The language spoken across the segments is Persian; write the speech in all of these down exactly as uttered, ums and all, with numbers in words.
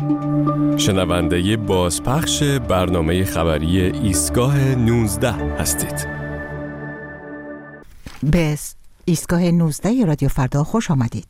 شنونده بازپخش برنامه خبری ایستگاه نوزده هستید. به ایستگاه نوزده رادیو فردا خوش آمدید.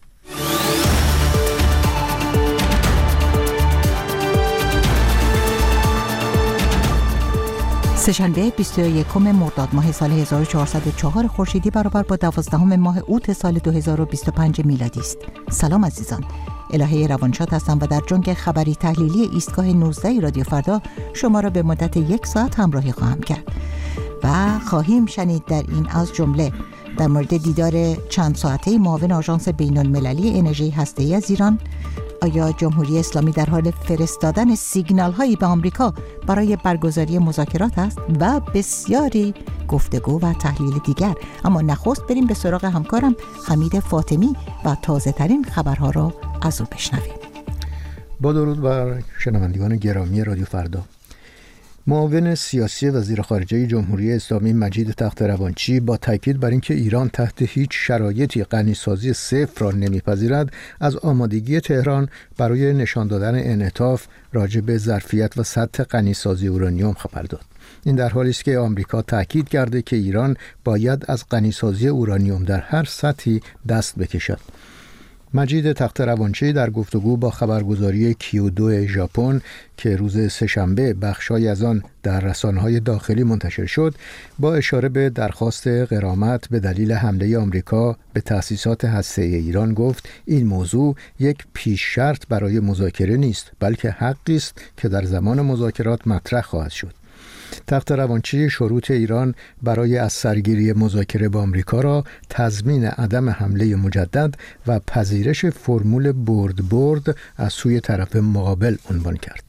سه‌شنبه بیست و یکم مرداد ماه سال هزار و چهارصد و چهار خورشیدی برابر با دوازدهم ماه اوت سال دو هزار و بیست و پنج میلادی است. سلام عزیزان، الهه روانشاد هستم و در جنگ خبری تحلیلی ایستگاه نوزده رادیو فردا شما را به مدت یک ساعت همراهی خواهم کرد و خواهیم شنید در این از جمله در مورد دیدار چند ساعته معاون آژانس بین‌المللی انرژی هسته‌ای از ایران. آیا جمهوری اسلامی در حال فرستادن سیگنال هایی به آمریکا برای برگزاری مذاکرات است؟ و بسیاری گفتگو و تحلیل دیگر. اما نخست بریم به سراغ همکارم حمید فاطمی و تازه ترین خبرها را از او بشنویم. با درود بر شنوندگان گرامی رادیو فردا. معاون سیاسی وزیر خارجه جمهوری اسلامی مجید تخت‌روانچی با تاکید بر اینکه ایران تحت هیچ شرایطی غنیسازی صفر را نمیپذیرد، از آمادگی تهران برای نشان دادن انعطاف راجع به ظرفیت و سطح غنیسازی اورانیوم خبر داد. این در حالی است که آمریکا تاکید کرده که ایران باید از غنیسازی اورانیوم در هر سطحی دست بکشد. مجید تخت‌روانچی در گفتگو با خبرگزاری کیودو ژاپن که روز سه‌شنبه بخشای از آن در رسانه‌های داخلی منتشر شد، با اشاره به درخواست غرامت به دلیل حمله آمریکا به تأسیسات هسته‌ای ایران گفت این موضوع یک پیش شرط برای مذاکره نیست، بلکه حقی است که در زمان مذاکرات مطرح خواهد شد. تخت‌روانچی شروط ایران برای از سرگیری مذاکره با آمریکا را تضمین عدم حمله مجدد و پذیرش فرمول برد برد از سوی طرف مقابل عنوان کرد.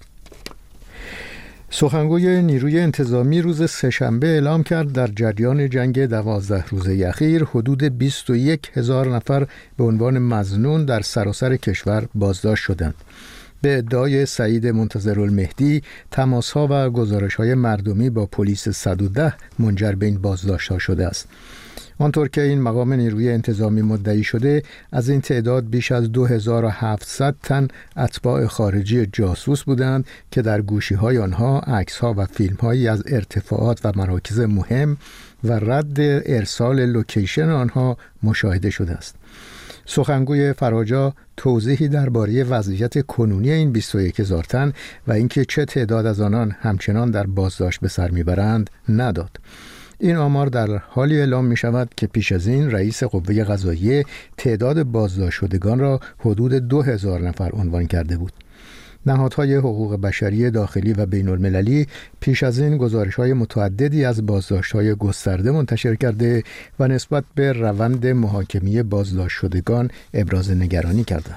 سخنگوی نیروی انتظامی روز سه‌شنبه اعلام کرد در جریان جنگ دوازده روزه اخیر حدود بیست و یک هزار نفر به عنوان مظنون در سراسر کشور بازداشت شدند. به ادعای سعید منتظرالمهدی، تماس‌ها و گزارش‌های مردمی با پلیس صد و ده منجر به این بازداشت‌ها شده است. آنطور که این مقام نیروی انتظامی مدعی شده، از این تعداد بیش از دو هزار و هفتصد تن اتباع خارجی جاسوس بودند که در گوشی‌های آنها عکس‌ها و فیلم‌هایی از ارتفاعات و مراکز مهم و رد ارسال لوکیشن آنها مشاهده شده است. سخنگوی فراجا توضیحی درباره وضعیت کنونی این بیست و یک هزار تن و اینکه چه تعداد از آنان همچنان در بازداشت به سر میبرند نداد. این آمار در حالی اعلام می شود که پیش از این رئیس قوه قضاییه تعداد بازداشت شدگان را حدود دو هزار نفر عنوان کرده بود. نهادهای حقوق بشری داخلی و بین المللی پیش از این گزارش‌های متعددی از بازداشت‌های گسترده منتشر کرده و نسبت به روند محاکمه بازداشت شدگان ابراز نگرانی کردند.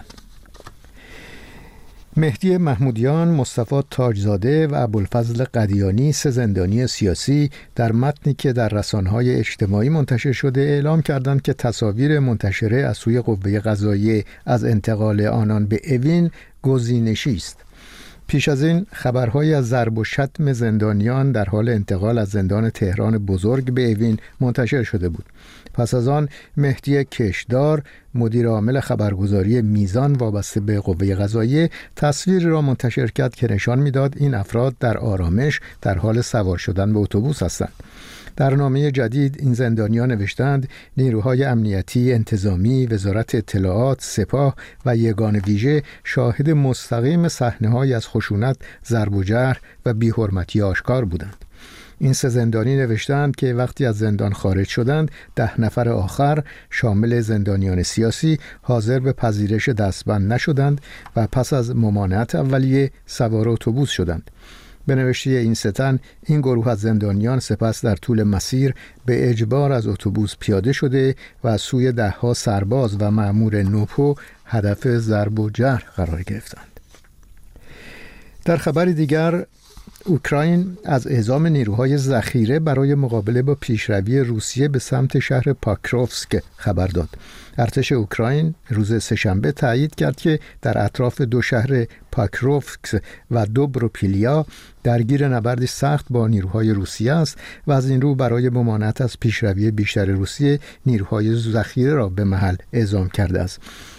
مهدی محمودیان، مصطفی تاجزاده و ابوالفضل قدیانی، سه زندانی سیاسی، در متنی که در رسانه‌های اجتماعی منتشر شده اعلام کردند که تصاویر منتشره از سوی قوه قضاییه از انتقال آنان به اوین گزینشی است. پیش از این خبرهایی از ضرب و شتم زندانیان در حال انتقال از زندان تهران بزرگ به اوین منتشر شده بود. پس از آن مهدی کشدار، مدیر عامل خبرگزاری میزان وابسته به قوه قضاییه، تصویری را منتشر کرد که نشان می‌داد این افراد در آرامش در حال سوار شدن به اتوبوس هستند. در نامه جدید این زندانیان نوشتند نیروهای امنیتی، انتظامی، وزارت اطلاعات، سپاه و یگان ویژه شاهد مستقیم صحنه‌هایی از خشونت، ضرب و جرح و بی‌حرمتی آشکار بودند. این سه زندانی نوشتند که وقتی از زندان خارج شدند، ده نفر آخر شامل زندانیان سیاسی حاضر به پذیرش دستبند نشدند و پس از ممانعت اولیه سوار اتوبوس شدند. به نوشته این ستن، این گروه از زندانیان سپس در طول مسیر به اجبار از اتوبوس پیاده شده و از سوی دهها سرباز و مأمور نوپو هدف ضرب و جرح قرار گرفتند. در خبر دیگر، اوکراین از اعزام نیروهای ذخیره برای مقابله با پیشروی روسیه به سمت شهر پاکروفسک خبر داد. ارتش اوکراین روز سه‌شنبه تایید کرد که در اطراف دو شهر پاکروفسک و دوبروپیلیا درگیر نبردی سخت با نیروهای روسیه است و از این رو برای ممانعت از پیشروی بیشتر روسیه نیروهای ذخیره را به محل اعزام کرده است.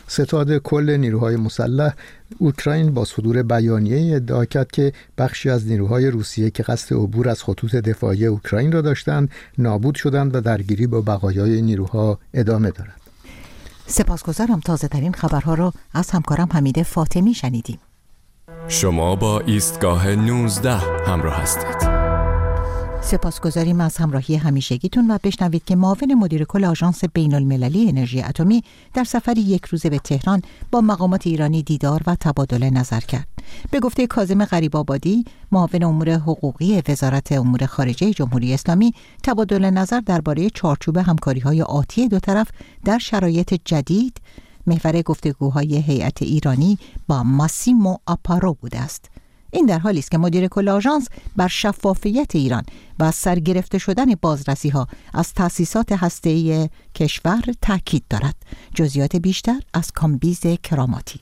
ستاد کل نیروهای مسلح اوکراین با صدور بیانیه ادعا کرد که بخشی از نیروهای روسیه که قصد عبور از خطوط دفاعی اوکراین را داشتند نابود شدند و درگیری با بقایای نیروها ادامه دارد. سپاسگزارم. تازه ترین خبرها را از همکارم حمید فاطمی شنیدیم. شما با ایستگاه نوزده همراه هستید. سپاسگزاریم از همراهی همیشگیتون و بشنوید که معاون مدیر کل آژانس بین المللی انرژی اتمی در سفری یک روزه به تهران با مقامات ایرانی دیدار و تبادل نظر کرد. به گفته کاظم غریب‌آبادی، معاون امور حقوقی وزارت امور خارجه جمهوری اسلامی، تبادل نظر درباره چارچوب همکاری‌های آتی دو طرف در شرایط جدید محور گفتگوهای هیئت ایرانی با ماسیمو آپارو بوده است. این در حالی است که مدیر کل آژانس بر شفافیت ایران و سرگرفته شدن بازرسی‌ها از تأسیسات هسته‌ای کشور تاکید دارد. جزئیات بیشتر از کامبیز کراماتی.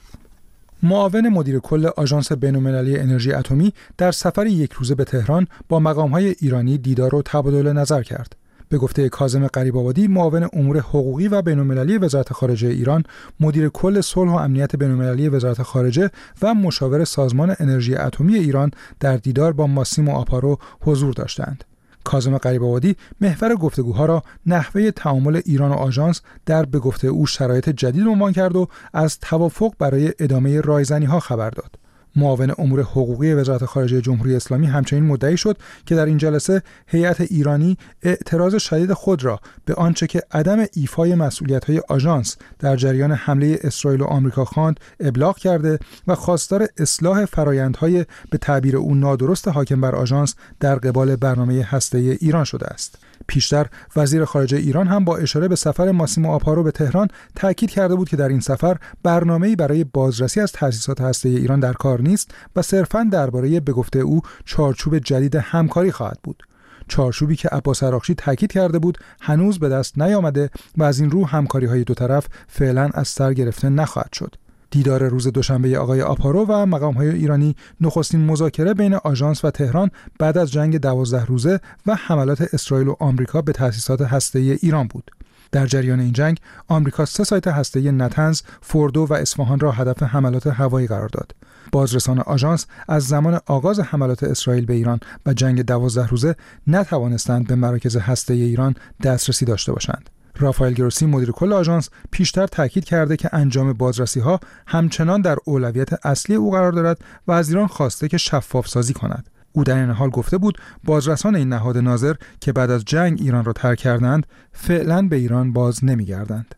معاون مدیر کل آژانس بین‌المللی انرژی اتمی در سفر یک روزه به تهران با مقام‌های ایرانی دیدار و تبادل نظر کرد. به گفته کاظم غریب‌آبادی، معاون امور حقوقی و بین‌المللی وزارت خارجه ایران، مدیر کل صلح و امنیت بین‌المللی وزارت خارجه و مشاور سازمان انرژی اتمی ایران در دیدار با ماسیمو آپارو حضور داشتند. کاظم غریب‌آبادی محور گفتگوها را نحوه تعامل ایران و آژانس در به گفته او شرایط جدید عنوان کرد و از توافق برای ادامه رایزنی‌ها خبر داد. معاون امور حقوقی وزارت خارجه جمهوری اسلامی همچنین مدعی شد که در این جلسه هیئت ایرانی اعتراض شدید خود را به آنچه که عدم ایفای مسئولیت‌های آژانس در جریان حمله اسرائیل و آمریکا خواند ابلاغ کرده و خواستار اصلاح فرآیندهای به تعبیر او نادرست حاکم بر آژانس در قبال برنامه هسته‌ای ایران شده است. پیشتر وزیر خارجه ایران هم با اشاره به سفر ماسیمو آپارو به تهران تاکید کرده بود که در این سفر برنامه‌ای برای بازرسی از تأسیسات هسته‌ای ایران در کار نیست و صرفاً درباره به گفته او چارچوب جدید همکاری خواهد بود. چارچوبی که عباس عراقچی تاکید کرده بود هنوز به دست نیامده و از این رو همکاری‌های دو طرف فعلاً از سر گرفته نخواهد شد. دیدار روز دوشنبه آقای آپارو و مقام‌های ایرانی نخستین مذاکره بین آژانس و تهران بعد از جنگ دوازده روزه و حملات اسرائیل و آمریکا به تأسیسات هسته‌ای ایران بود. در جریان این جنگ، آمریکا سه سایت هسته‌ای نتنز، فوردو و اصفهان را هدف حملات هوایی قرار داد. بازرسان آژانس از زمان آغاز حملات اسرائیل به ایران و جنگ دوازده روزه نتوانستند به مراکز هسته‌ای ایران دسترسی داشته باشند. رافائل گروسی مدیر کل آژانس پیشتر تاکید کرده که انجام بازرسی‌ها همچنان در اولویت اصلی او قرار دارد و از ایران خواسته که شفاف سازی کند. او در این حال گفته بود بازرسان این نهاد ناظر که بعد از جنگ ایران را ترک کردند فعلا به ایران باز نمی‌گردند.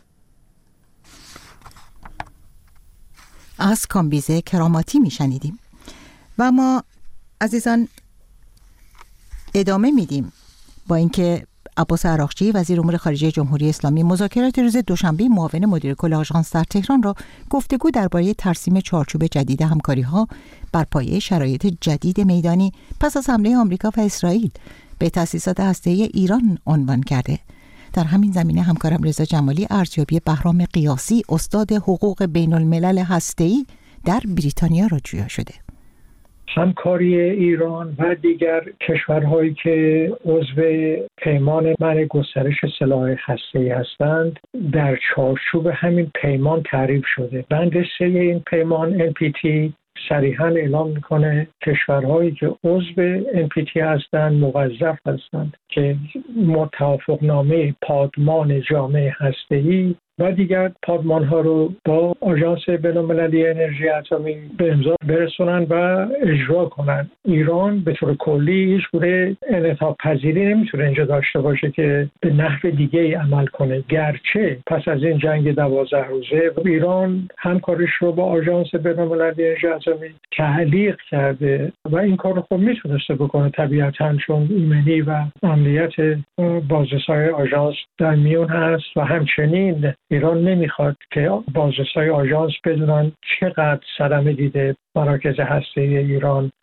از کامبیزه کراماتی میشنیدیم و ما عزیزان ادامه میدیم با اینکه عباس عراقچی وزیر امور خارجه جمهوری اسلامی مذاکرات روز دوشنبه معاون مدیر کل آژانس در تهران را گفتگو درباره ترسیم چارچوب جدید همکاری‌ها بر پایه شرایط جدید میدانی پس از حمله آمریکا و اسرائیل به تأسیسات هسته‌ای ایران عنوان کرده. در همین زمینه همکارم رضا جمالی ارزیابی بهرام قیاسی استاد حقوق بین الملل هسته‌ای در بریتانیا را جویا شده. همکاری ایران و دیگر کشورهایی که عضو پیمان منع گسترش سلاح هسته‌ای هستند در چارچوب همین پیمان تعریف شده. بند سه این پیمان ان پی تی صریحاً اعلام میکنه کشورهایی که عضو ان پی تی هستند موظف هستند که توافقنامه پادمان جامع هسته‌ای و دیگر پادمان ها رو با آژانس بین‌المللی انرژی اتمی به امضا برسونن و اجرا کنن. ایران به طور کلی هیچ گونه انعطاف پذیری نمیتونه اینجا داشته باشه که به نحو دیگه ای عمل کنه، گرچه پس از این جنگ دوازده روزه ایران همکاریش رو با آژانس بین‌المللی انرژی اتمی تعلیق کرده و این کار رو خب میتونسته بکنه طبیعتاً، چون ایمنی و امنیت بازرسای آژانس در میون هست و همچنین ایران نمیخواد که بازرسای آژانس بدونن چقدر صدمه دیده مراکز هسته‌ای ایران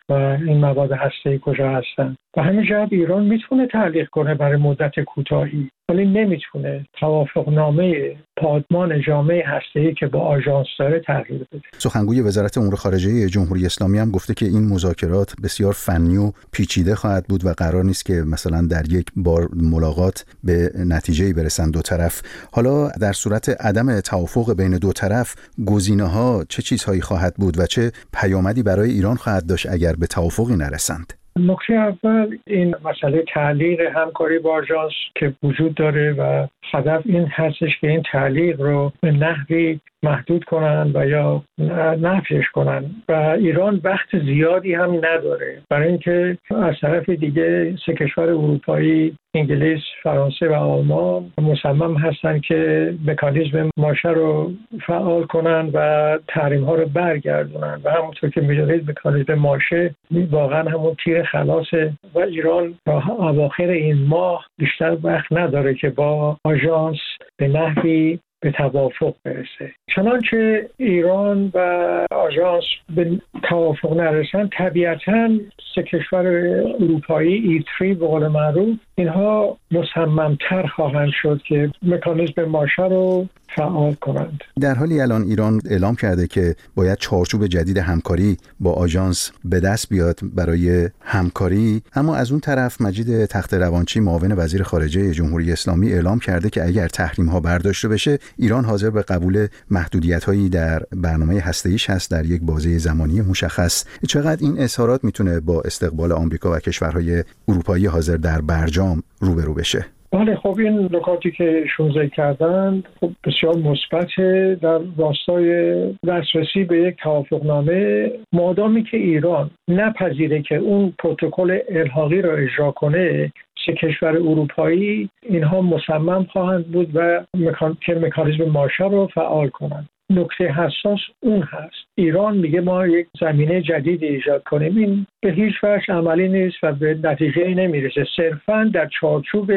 و این مواد هسته‌ای کجا هستن. و همین جهت ایران میتونه تعلیق کنه برای مدت کوتاهی، ولی نمیتونه توافقنامه پادمان جامعه هسته‌ای که با آژانس داره تغییر بده. سخنگوی وزارت امور خارجه جمهوری اسلامی هم گفته که این مذاکرات بسیار فنی و پیچیده خواهد بود و قرار نیست که مثلا در یک بار ملاقات به نتیجه‌ای برسن دو طرف. حالا در صورت عدم توافق بین دو طرف گزینه‌ها چه چیزهایی خواهد بود و چه پیامدی برای ایران خواهد داشت اگر به توافقی نرسند؟ نکته اول این مسئله تعلیق همکاری با آژانس که وجود داره و هدف این هستش که این تعلیق رو به نحوی محدود کنن و یا نفیش کنن و ایران وقت زیادی هم نداره برای اینکه از طرف دیگه سه کشور اروپایی انگلیس، فرانسه و آلمان مصمم هستن که مکانیزم ماشه رو فعال کنن و تحریم ها رو برگردونن و همونطور که می‌دونید مکانیزم ماشه واقعا همون تیر خلاصه و ایران تا اواخر این ماه بیشتر وقت نداره که با آژانس به نحوی به توافق برسه. چنانچه ایران و آژانس به توافق نرسن طبیعتاً سه کشور اروپایی ای تری به قول معروف اینها مصممتر خواهند شد که مکانیزم ماشه رو فعال کنند. در حالی الان ایران اعلام کرده که باید چارچوب جدید همکاری با آژانس به دست بیاد برای همکاری، اما از اون طرف مجید تخت روانچی معاون وزیر خارجه جمهوری اسلامی اعلام کرده که اگر تحریم ها برداشته بشه ایران حاضر به قبول محدودیت‌هایی در برنامه هسته‌ایش هست در یک بازه زمانی مشخص. چقدر این اظهارات میتونه با استقبال آمریکا و کشورهای اروپایی حاضر در برجام روبرو بشه؟ بله، خب این نکاتی که ایشون ذکر کردن خب بسیار مثبته در راستای دسترسی به یک توافقنامه، مادامی که ایران نپذیره که اون پروتکل الحاقی را اجرا کنه، سه کشور اروپایی اینها مصمم خواهند بود و مکان... که مکانیزم ماشه رو فعال کنند. نکته حساس اون هست ایران میگه ما یک زمینه جدید ایجاد کنیم، این به هیچ وجه عملی نیست و به نتیجه نمیرسه. صرفاً در چارچوب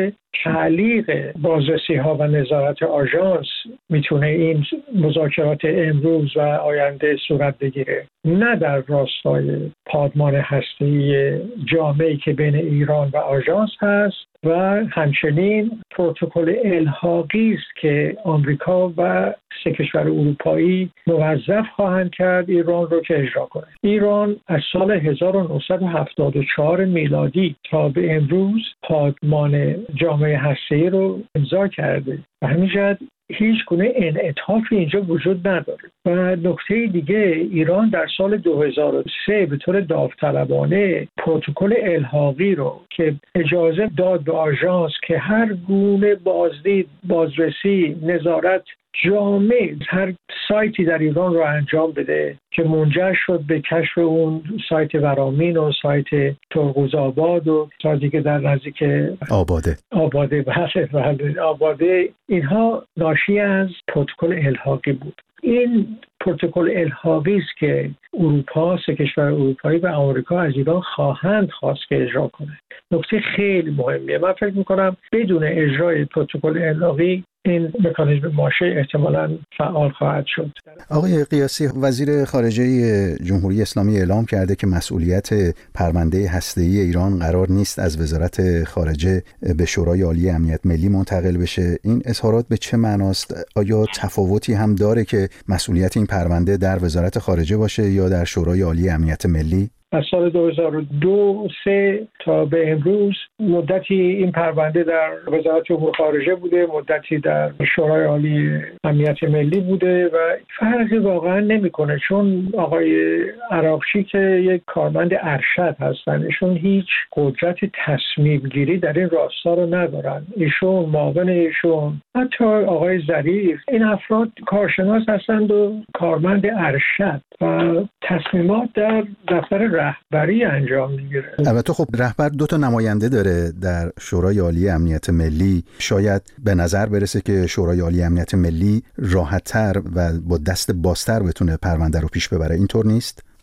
تعلیق بازرسی ها و نظارت آژانس میتونه این مذاکرات امروز و آینده صورت بگیره، نه در راستای پادمان هسته‌ای جامعی که بین ایران و آژانس هست و همچنین پروتکل الحاقی است که آمریکا و سه کشور اروپایی موظف خواهند کرد ایران رو که اجرا کنه. ایران از سال هزار و نهصد و هفتاد و چهار میلادی تا به امروز پادمان جامعه هسته‌ای رو امضا کرده و همین جهت هیچ گونه انعطافی اینجا وجود نداره. و نکته دیگه، ایران در سال دو هزار و سه به طور داوطلبانه پروتکل الحاقی رو که اجازه داد به آژانس که هر گونه بازدید، بازرسی، نظارت جامع هر سایتی در ایران رو انجام بده که منجر شد به کشف اون سایت ورامین و سایت ترقوز آباد و سایتی که در نزدیک آباده آباده بله بله آباده، اینها ناشی از پروتکل الحاقی بود. این پروتکل الحاقی است که اروپا، سه کشور اروپایی و آمریکا از ایران خواهند خواست که اجرا کنه. نکته خیلی مهمیه. من فکر می‌کنم بدون اجرای پروتکل الحاقی این مکانیزم ماشه احتمالاً فعال خواهد شد. آقای قیاسی، وزیر خارجه جمهوری اسلامی اعلام کرده که مسئولیت پرونده هسته‌ای ایران قرار نیست از وزارت خارجه به شورای عالی امنیت ملی منتقل بشه. این اظهارات به چه معناست؟ آیا تفاوتی هم داره که مسئولیت این پرونده در وزارت خارجه باشه یا در شورای عالی امنیت ملی؟ از سال دو هزار و دو سه تا به امروز مدتی این پرونده در وزارت امور خارجه بوده، مدتی در شورای عالی امنیت ملی بوده و فرقی واقعا نمیکنه، چون آقای عراقچی که یک کارمند ارشد هستن، ایشون هیچ قدرت تصمیم گیری در این راستا رو ندارن. ایشون، معاون ایشون، حتی آقای ظریف، این افراد کارشناس هستند و کارمند ارشد و تصمیمات در دفتر رهبری انجام میگیره. البته خب رهبر دو تا نماینده داره در شورای عالی امنیت ملی. شاید به نظر برسه که شورای عالی امنیت ملی راحت‌تر و با دست بازتر بتونه پرونده رو پیش ببره. اینطور نیست؟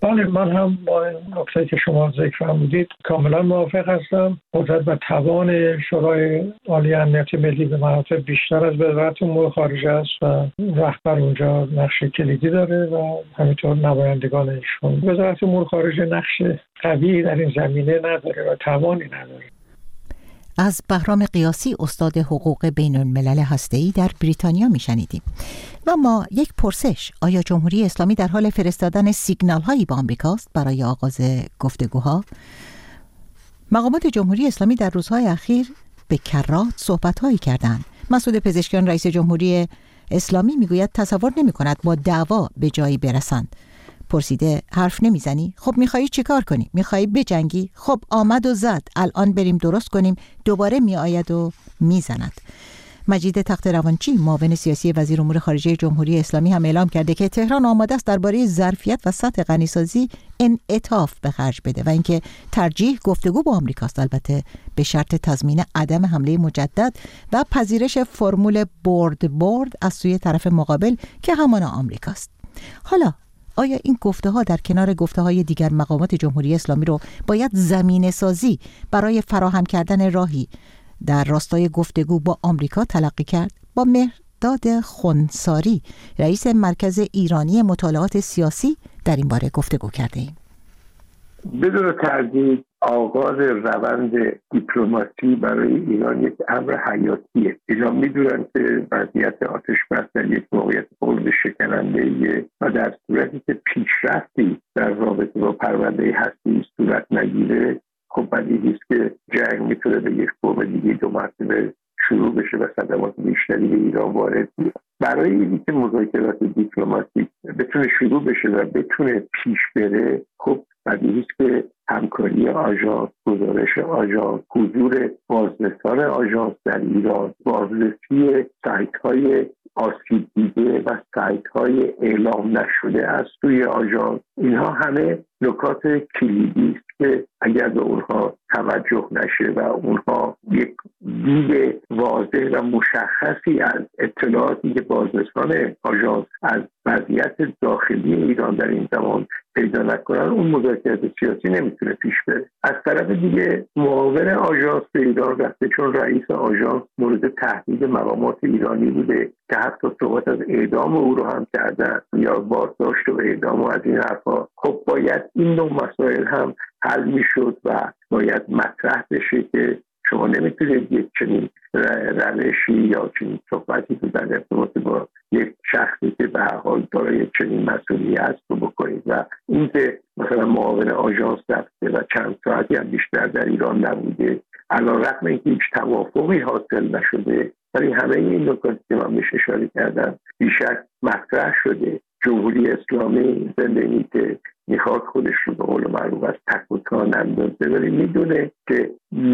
بله، من هم با نکته که شما ذکر فرمودید کاملا موافق هستم. قدرت و توان شورای عالی امنیت ملی به مراتب بیشتر از وزارت امور خارجه است و رهبر اونجا نقش کلیدی داره و همینطور نمایندگان ایشون. وزارت امور خارجه نقش قوی در این زمینه نداره و توانی نداره. از بهرام قیاسی، استاد حقوق بین الملل هسته‌ای در بریتانیا میشنیدیم. و ما یک پرسش: آیا جمهوری اسلامی در حال فرستادن سیگنال هایی به آمریکاست برای آغاز گفتگوها؟ مقامات جمهوری اسلامی در روزهای اخیر به کرات صحبت هایی کردند. مسعود پزشکیان، رئیس جمهوری اسلامی، میگوید تصور نمی کند با دعوا به جایی برسند. پرسیده حرف نمیزنی؟ خب میخوایی چیکار کنی؟ میخوایی بجنگی؟ خب آمد و زد، الان بریم درست کنیم، دوباره میآید و میزند. مجید تخت روانچی، معاون سیاسی وزیر امور خارجه جمهوری اسلامی، هم اعلام کرده که تهران آماده است درباره ظرفیت و سطح غنیسازی انعطاف به خرج بده و اینکه ترجیح گفتگو با آمریکاست، البته به شرط تضمین عدم حمله مجدد و پذیرش فرمول برد برد از سوی طرف مقابل که همان آمریکاست. حالا آیا این گفته ها در کنار گفته های دیگر مقامات جمهوری اسلامی رو باید زمینه سازی برای فراهم کردن راهی در راستای گفتگو با آمریکا تلقی کرد؟ با مهرداد خنساری، رئیس مرکز ایرانی مطالعات سیاسی، در این باره گفتگو کرده ایم. بدون تردید آغاز روند دیپلماسی برای ایران یک امر حیاتیه. ایران میدونن که وضعیت آتش بس در یک موقعیت خورد شکننده‌ایه و در صورتی که پیشرفتی در رابطه با پرونده هستی صورت نگیره، خب بدیهی است که جنگ میتونه به یک فرم دیگه دو مرتبه شروع بشه و صدمات بیشتری به ایران وارد بیاد. برای اینکه مذاکرات دیپلماتیک بتونه شروع بشه و بتونه پیش بره، خب بدیهی است که همکاری آژانس، گزارش آژانس، حضور بازرسان آژانس در ایران، بازرسی سایت‌های آسیب دیده و سایت‌های اعلام نشده از سوی آژانس، اینها همه نکات کلیدی است که اگر به اونها توجه نشه و اونها یک دید واضح و مشخصی از اطلاعاتی که بازرسان آژانس از وضعیت داخلی ایران در این زمان پیدا نکنن، اون مذاکرات سیاسی نمیتونه پیش بره. از طرف دیگه معاون آژانس به ایران رفته، چون رئیس آژانس مورد تهدید مقامات ایرانی بوده که حتی صحبت از اعدام او رو هم کردن یا بازداشت و اعدام و از این حرفا. خب باید این نوع مسائل هم حل میشد و باید مطرح بشه که شما نمیتونید یک چنین روشی یا چنین صحبتی تو در ارتباط با یک شخصی که به هر حال دارای چنین مسئولیت رو بکنید. و اینکه مثلا معاون آژانس رفته و چند ساعتی هم بیشتر در ایران نبوده، علی‌رغم اینکه هیچ توافقی حاصل نشده، ولی همه این نکاتی که من بهش اشاره کردم بیشک مطرح شده. جمهوری اسلامی زندگی که میخواد خودش رو به قول معروف از تک و تا نندازه، ولی میدونه که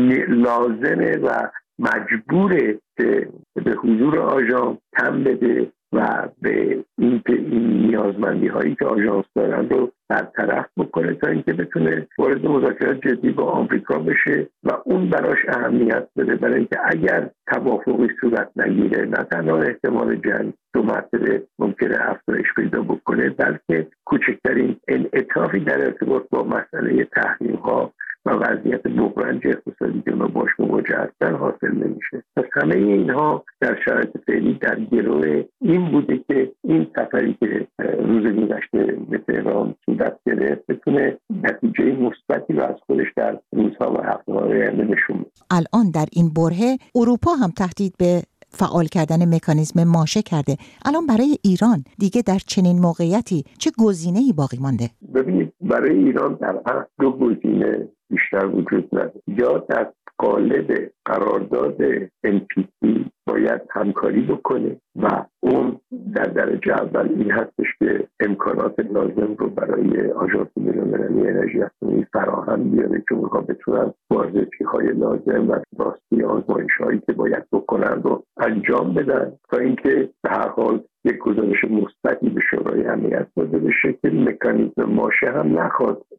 لازمه و مجبوره که به حضور آژانس تم بده و به این که این نیازمندی هایی که آژانس دارن رو برطرف بکنه تا اینکه بتونه وارد مذاکرات جدی با آمریکا بشه و اون براش اهمیت بده، برای اینکه اگر توافقی صورت نگیره، نه تنها احتمال جنگ دو مرتبه ممکنه افزایش پیدا بکنه، بلکه کوچکترین انعطافی در ارتباط با مسئله تحریم ها و وضعیت بحران اقتصادی که ما باش مواجه هستن حاصل نمیشه. پس همه اینها در شرایط فعلی در گروه این بوده که این سفری که روز گذشته به تهران صورت گرفت بتونه نتیجه مثبتی رو از خودش در روزها و هفته‌های آینده نشون بده. الان در این برهه اروپا هم تهدید به فعال کردن مکانیزم ماشه کرده. الان برای ایران دیگه در چنین موقعیتی چه گزینه‌ای باقی مانده؟ ببینید، برای ایران در اصل دو گزینه بیشتر وجود نداره. یا در قالب قرارداد ام پی سی باید همکاری بکنه و اون در درجه اول این هستش که امکانات لازم رو برای آژانس بین‌المللی انرژی اتمی فراهم بیاره که اونها بتونن بازرسی‌های لازم و راستی آزمایش‌هایی که باید بکنن رو انجام بدن تا اینکه به هر حال یک گزارش مثبتی به شورای امنیت داده بشه که مکانیزم ماشه هم نخواد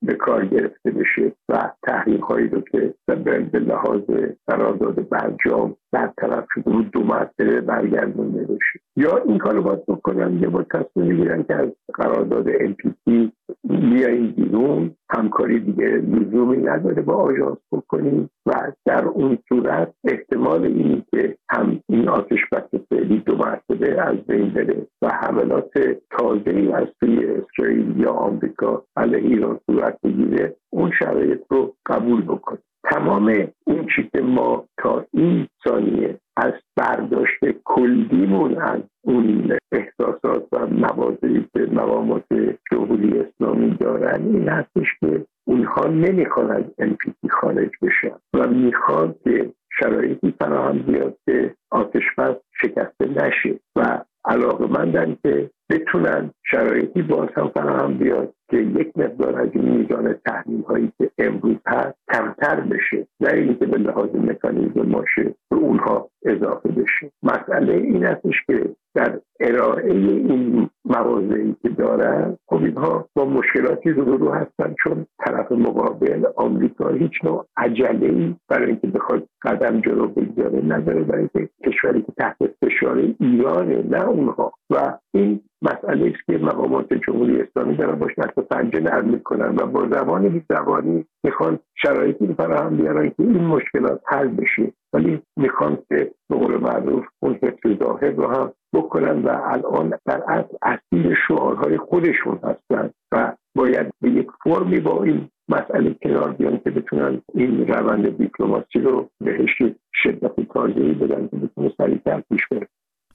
به کار گرفته بشه و تحریم هایی رو که به لحاظ قرارداد برجام برطرف شده بود دو مرتبه برگردونده بشه، یا این کارو باید بکنن یا باید تصمیم بگیرن که از قرارداد ام پی تی بیاییم بیرون، همکاری دیگه لزومی نداره با آژانس بکنیم و در اون صورت احتمال اینی که هم این آتش بس فعلی دو مرتبه از بین بره و حملات تازه‌ای از سوی اسرائیل یا آمریکا علیه ایران صورت بگیره، اون شرایط رو قبول بکنیم. تمام اون چیزی که ما تا این ثانیه از برداشت کلیمون از اون احساسات و مواضعی که مقامات جمهوری اسلامی دارن این هستش که اونها نمیخوان از ام پی تی خارج بشن و میخوان که شرایطی فراهم بیاد که آتش بس شکسته نشه و علاقه‌مندن که بتونن شرایطی باز هم فراهم بیاد که یک مقدار از این میزان تحریم هایی که امروز هست کمتر بشه، نه اینکه به لحاظ مکانیزم ماشه به اونها اضافه بشه. مسئله این هستش که در ارائه این مواضعی که دارن خب اینها با مشکلاتی روبرو هستن، چون طرف مقابل آمریکا هیچ نوع عجله‌ای برای اینکه بخواد قدم جلو بگذاره نداره، برای اینکه کشوری که تحت فشار ایرانه نه اونها، و این مسئله است که مقامات جمهوری اسلامی دارن باش نقص پنجه نرم میکنن و با زبان بی زبانی میخوان شرایطی رو فراهم بیارن که این مشکلات حل بشه، ولی میخوان که به قول معروف اون حفظ ظاهر رو هم بکنن و الان در اصل اسیر شعارهای خودشون هستن و باید به یک فرمی با این مسئله کنار بیان که بتونن این روند دیپلماسی رو بهش شدت تازه‌ای بدن که بتونه سریع‌تر پیش بره.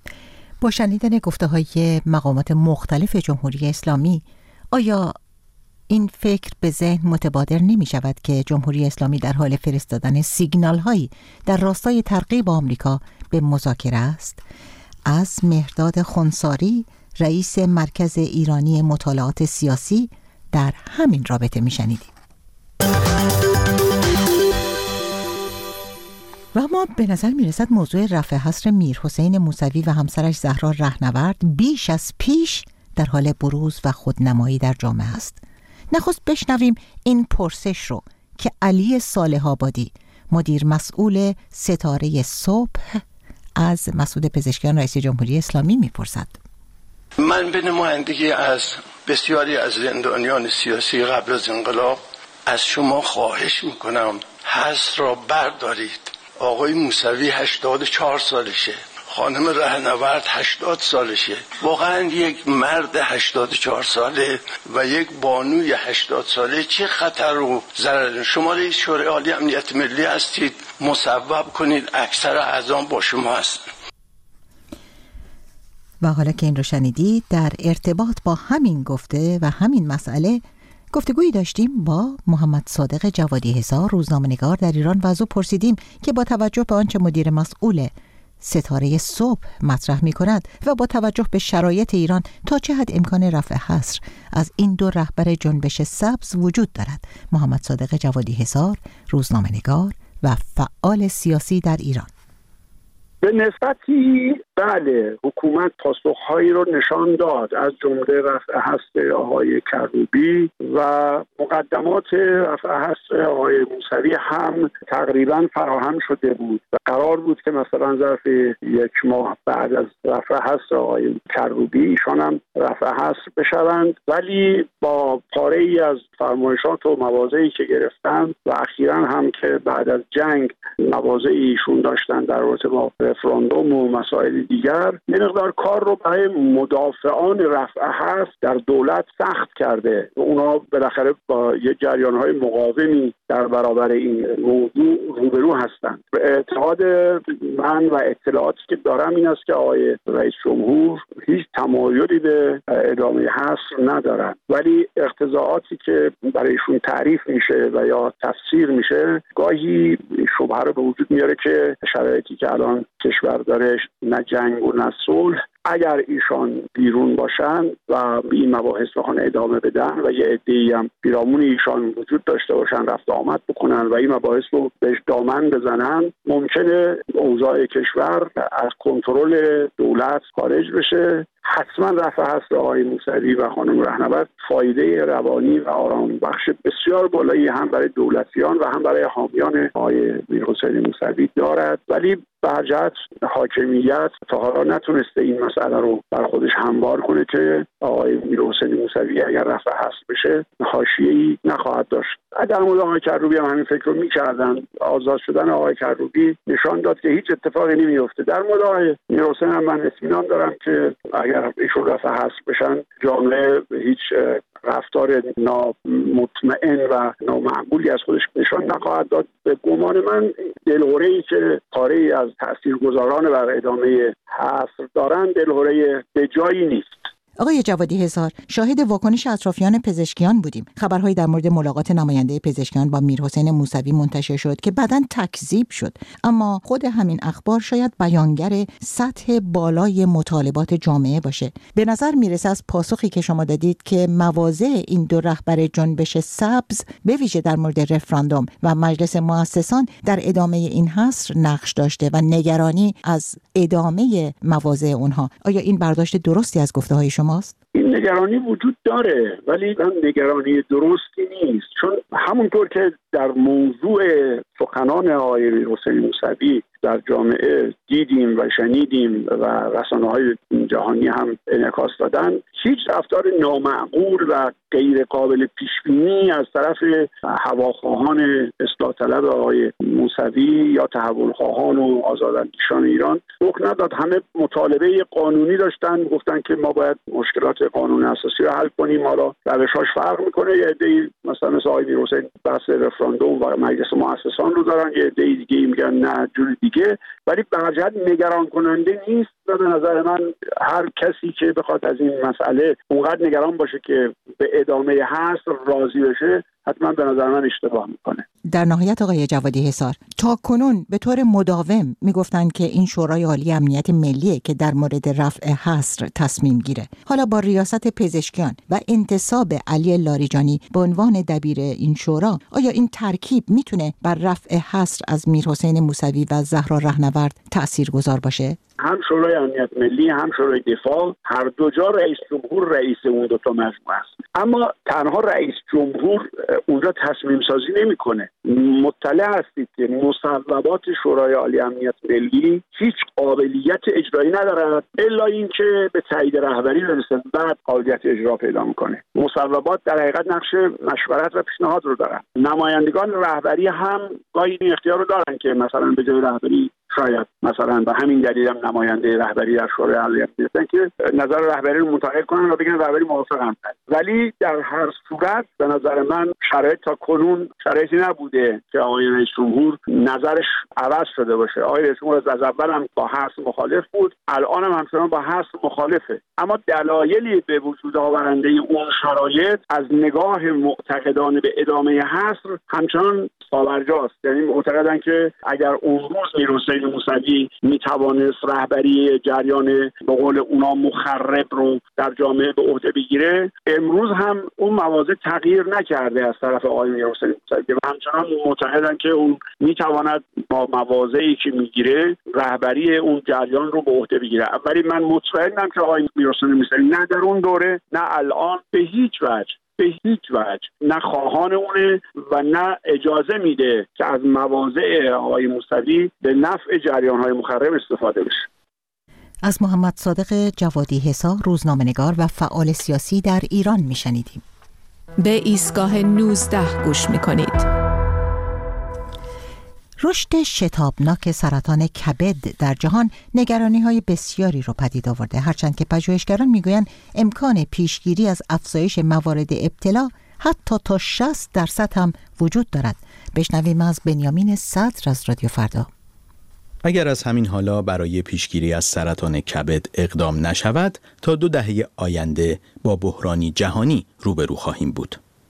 با شنیدن گفته‌های مقامات مختلف جمهوری اسلامی، آیا این فکر به ذهن متبادر نمی شود که جمهوری اسلامی در حال فرستادن سیگنال هایی در راستای ترغیب آمریکا به مذاکره است؟ از مهرداد خنثاری، رئیس مرکز ایرانی مطالعات سیاسی، در همین رابطه می شنیدیم. و ما به نظر می رسد موضوع رفع حصر میرحسین موسوی و همسرش زهرا رهنورد بیش از پیش در حال بروز و خودنمایی در جامعه است. نخست بشنویم این پرسش رو که علی صالح آبادی، مدیر مسئول ستاره صبح، از مسعود پزشکیان رئیس جمهوری اسلامی میپرسد. من به نمایندگی از بسیاری از زندانیان سیاسی قبل از انقلاب از شما خواهش میکنم حصر را بردارید. آقای موسوی هشتاد و چهار سالشه، خانم رهنورد هشتاد سالشه. واقعا یک مرد هشتاد و چهار ساله و یک بانوی هشتاد ساله چه خطر و ضرر؟ شما رئیس شورای عالی امنیت ملی هستید، مصوب کنید اکثر اعضا با شما هستن. و حالا که این رو شنیدید، در ارتباط با همین گفته و همین مسئله گفتگویی داشتیم با محمد صادق جوادی حصار، روزنامه‌نگار در ایران، و از او پرسیدیم که با توجه به آنچه مدیر مسئول ستاره صبح مطرح می کند و با توجه به شرایط ایران تا چه حد امکان رفع حصر از این دو رهبر جنبش سبز وجود دارد. محمد صادق جوادی حصار، روزنامه‌نگار و فعال سیاسی در ایران: به نسبتی بله، حکومت پاسخهایی رو نشان داد، از جمله رفع حصر آقای کروبی و مقدمات رفع حصر آقای موسوی هم تقریبا فراهم شده بود و قرار بود که مثلا ظرف یک ماه بعد از رفع حصر آقای کروبی ایشان هم رفع حصر بشوند، ولی با پاره ای از فرمایشات و مواضعی که گرفتند و اخیراً هم که بعد از جنگ مواضعی ایشون داشتن در رابطه با رفراندوم و مسائل دیگر، یه مقدار کار رو برای مدافعان رفع حصر در دولت سخت کرده و اونا بالاخره با یه جریان‌های مقاومی در برابر این موضوع روبرو هستند. به اعتقاد من و اطلاعاتی که دارم این است که آقای رئیس جمهور هیچ تمایلی به ادامه حصر ندارن، ولی اقتضاعاتی که برایشون تعریف میشه و یا تفسیر میشه گاهی شبهه رو به وجود میاره که شرایطی که الان کشور داره، نه جنگ و نه صلح، اگر ایشان بیرون باشن و به این مباحث بخوان ادامه بدن و یه عده‌ای هم پیرامون ایشان وجود داشته باشن، رفت آمد بکنن و این مباحث رو بهش دامن بزنن، ممکنه اوضاع کشور از کنترل دولت خارج بشه حتما رفع هست آقای موسوی و خانم رهنورد فایده روانی و آرام بخش بسیار بالایی هم برای دولتیان و هم برای حامیان آقای میرحسین موسوی دارد، ولی به جهت حاکمیت تا حالا نتونسته این مسئله رو بر خودش هموار کنه که آقای میرحسین موسوی اگر رفع هست بشه حاشیه‌ای نخواهد داشت. در مورد آقای کروبی هم همین فکر رو می‌کردن. آزاد شدن آقای کروبی نشان داد که هیچ اتفاقی نمی‌افته. در مورد آقای میرحسین هم من اطمینان دارم که اگر ایشون رفع هست بشن جامعه هیچ رفتار نامطمئن و نامعقولی از خودش نشان نخواهد داد. به گمان من دلهره‌ای که پاره‌ای از تاثیرگذاران بر ادامه حصر دارن دلهره به جایی نیست. آقای جوادی هزار، شاهد واکنش اطرافیان پزشکیان بودیم. خبرهایی در مورد ملاقات نماینده پزشکیان با میرحسین موسوی منتشر شد که بعداً تکذیب شد، اما خود همین اخبار شاید بیانگر سطح بالای مطالبات جامعه باشه. به نظر میرسه از پاسخی که شما دادید که مواضع این دو رهبر جنبش سبز به ویژه در مورد رفراندوم و مجلس مؤسسان در ادامه این حصر نقش داشته و نگرانی از ادامه مواضع اونها. آیا این برداشت درستی از گفته‌های شما؟ این نگرانی وجود داره، ولی هم نگرانی درستی نیست، چون همونطور که در موضوع سخنان آقای میرحسین موسوی در جامعه دیدیم و شنیدیم و رسانه‌های جهانی هم انعکاس دادن، هیچ رفتار نامعقول و غیر قابل پیش بینی از طرف هواخواهان اصلاح طلب آقای موسوی یا تحولخواهان و آزاداندیشان ایران رخ نداد. همه مطالبه قانونی داشتن، گفتن که ما باید مشکلات قانون اساسی رو حل کنیم، حالا روش‌هاش فرق میکنه. یه عده‌ای مثلا مثل آقای میرحسین بحث رفراندوم و مجلس مؤسسان رو دارن، یه عده‌ای دیگه میگن نه جور دیگه، ولی به هر جهت نگران کننده نیست. و به نظر من هر کسی که بخواد از این مسئله اونقدر نگران باشه که به ادامه حصر راضی بشه، حتما به نظر من اشتباه میکنه. در نهایت آقای جوادی حصار، تا کنون به طور مداوم میگفتن که این شورای عالی امنیت ملیه که در مورد رفع حصر تصمیم گیره. حالا با ریاست پزشکیان و انتصاب علی لاریجانی به عنوان دبیر این شورا، آیا این ترکیب میتونه بر رفع حصر از میرحسین موسوی و زهرا رهنورد تاثیرگذار باشه؟ هم شورای امنیت ملی هم شورای دفاع، هر دو جا رئیس جمهور رئیس اون دو تا مجموعه است، اما تنها رئیس جمهور اونجا تصمیم سازی نمیکنه. مطلع هستید که مصوبات شورای عالی امنیت ملی هیچ قابلیت اجرایی ندارد الا اینکه به تایید رهبری برسه، بعد قابلیت اجرا پیدا میکنه. مصوبات در حقیقت نقش مشورت و پیشنهاد رو دارن. نمایندگان رهبری هم گاهی این اختیار رو دارن که مثلا به جای رهبری شاید مثلا به همین دلیل هم نماینده رهبری در شورای عالی هستن که نظر رهبری رو منتقل کنن و بگن رهبری موافقم. ولی در هر صورت به نظر من شرایط تا کنون شرایطی نبوده که آقای رئیس جمهور نظرش عوض شده باشه. آقای رئیس جمهور از اول هم با حصر مخالف بود، الان هم همچنان با حصر مخالفه، اما دلایلی به وجود آورنده اون شرایط از نگاه معتقدان به ادامه حصر همچنان پابرجاست. یعنی معتقدن که اگر اون روز میرحسین موسوی میتوانست رهبری جریان به قول اونا مخرب رو در جامعه به عهده بگیره، امروز هم اون مواضع تغییر نکرده از طرف آقای میرحسین موسوی و همچنان معتقدن که اون میتواند با مواضعی که میگیره رهبری اون جریان رو به عهده بگیره. ولی من مطمئنم که آقای میرحسین موسوی نه در اون دوره نه الان به هیچ وجه به هیچ وجه نه خواهان اونه و نه اجازه میده که از مواضع آقای موسوی به نفع جریان‌های مخرب استفاده بشه. از محمد صادق جوادی حصار، روزنامه‌نگار و فعال سیاسی در ایران میشنیدیم. به ایستگاه نوزده گوش میکنید. رشد شتابناک سرطان کبد در جهان نگرانی‌های بسیاری رو پدید آورده، هرچند که پژوهشگران میگویند امکان پیشگیری از افزایش موارد ابتلا حتی تا شصت درصد هم وجود دارد. بشنویم از بنیامین صدر از رادیو فردا. اگر از همین حالا برای پیشگیری از سرطان کبد اقدام نشود، تا دو دهه آینده با بحرانی جهانی روبرو خواهیم بود.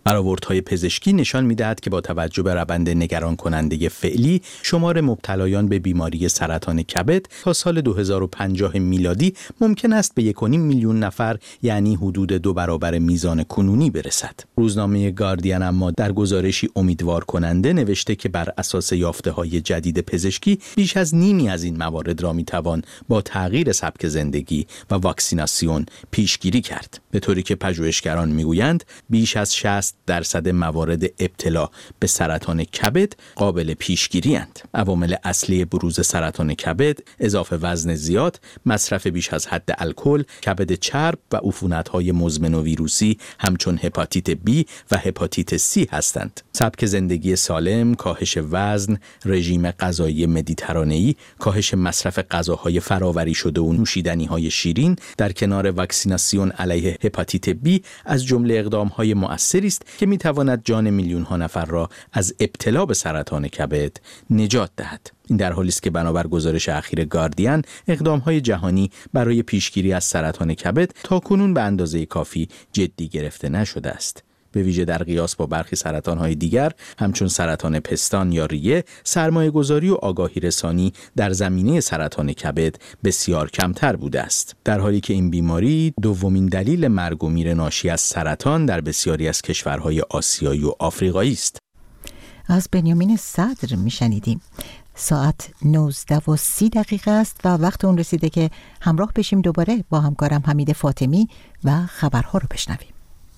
برآوردهای پزشکی نشان می‌دهد که با توجه به روند نگران کننده فعلی، شمار مبتلایان به بیماری سرطان کبد تا سال دو هزار و پنجاه میلادی ممکن است به یک و نیم میلیون نفر، یعنی حدود دو برابر میزان کنونی برسد. روزنامه گاردین اما در گزارشی امیدوار کننده نوشته که بر اساس یافته‌های جدید پزشکی بیش از نیمی از این موارد را می‌توان با تغییر سبک زندگی و واکسیناسیون پیشگیری کرد، به طوری که پژوهشگران میگویند بیش از شصت درصد موارد ابتلا به سرطان کبد قابل پیشگیری اند. عوامل اصلی بروز سرطان کبد اضافه وزن زیاد، مصرف بیش از حد الکل، کبد چرب و عفونت‌های مزمن و ویروسی همچون هپاتیت بی و هپاتیت سی هستند. سبک زندگی سالم، کاهش وزن، رژیم غذایی مدیترانه‌ای، کاهش مصرف غذاهای فراوری شده و نوشیدنی‌های شیرین در کنار واکسیناسیون علیه هپاتیت بی از جمله اقدام‌های مؤثری است که می‌تواند جان میلیون‌ها نفر را از ابتلا به سرطان کبد نجات دهد. این در حالی است که بنابر گزارش اخیر گاردین، اقدام‌های جهانی برای پیشگیری از سرطان کبد تاکنون به اندازه کافی جدی گرفته نشده است. به ویژه در قیاس با برخی سرطان‌های دیگر همچون سرطان پستان یا ریه، سرمایه‌گذاری و آگاهی رسانی در زمینه سرطان کبد بسیار کمتر بوده است، در حالی که این بیماری دومین دلیل مرگ و میر ناشی از سرطان در بسیاری از کشورهای آسیایی و آفریقایی است. از بنیامین صدر میشنیدیم. ساعت نوزده و سی دقیقه است و وقت اون رسیده که همراه بشیم دوباره با همکارم حمید فاطمی و خبرها رو بشنویم.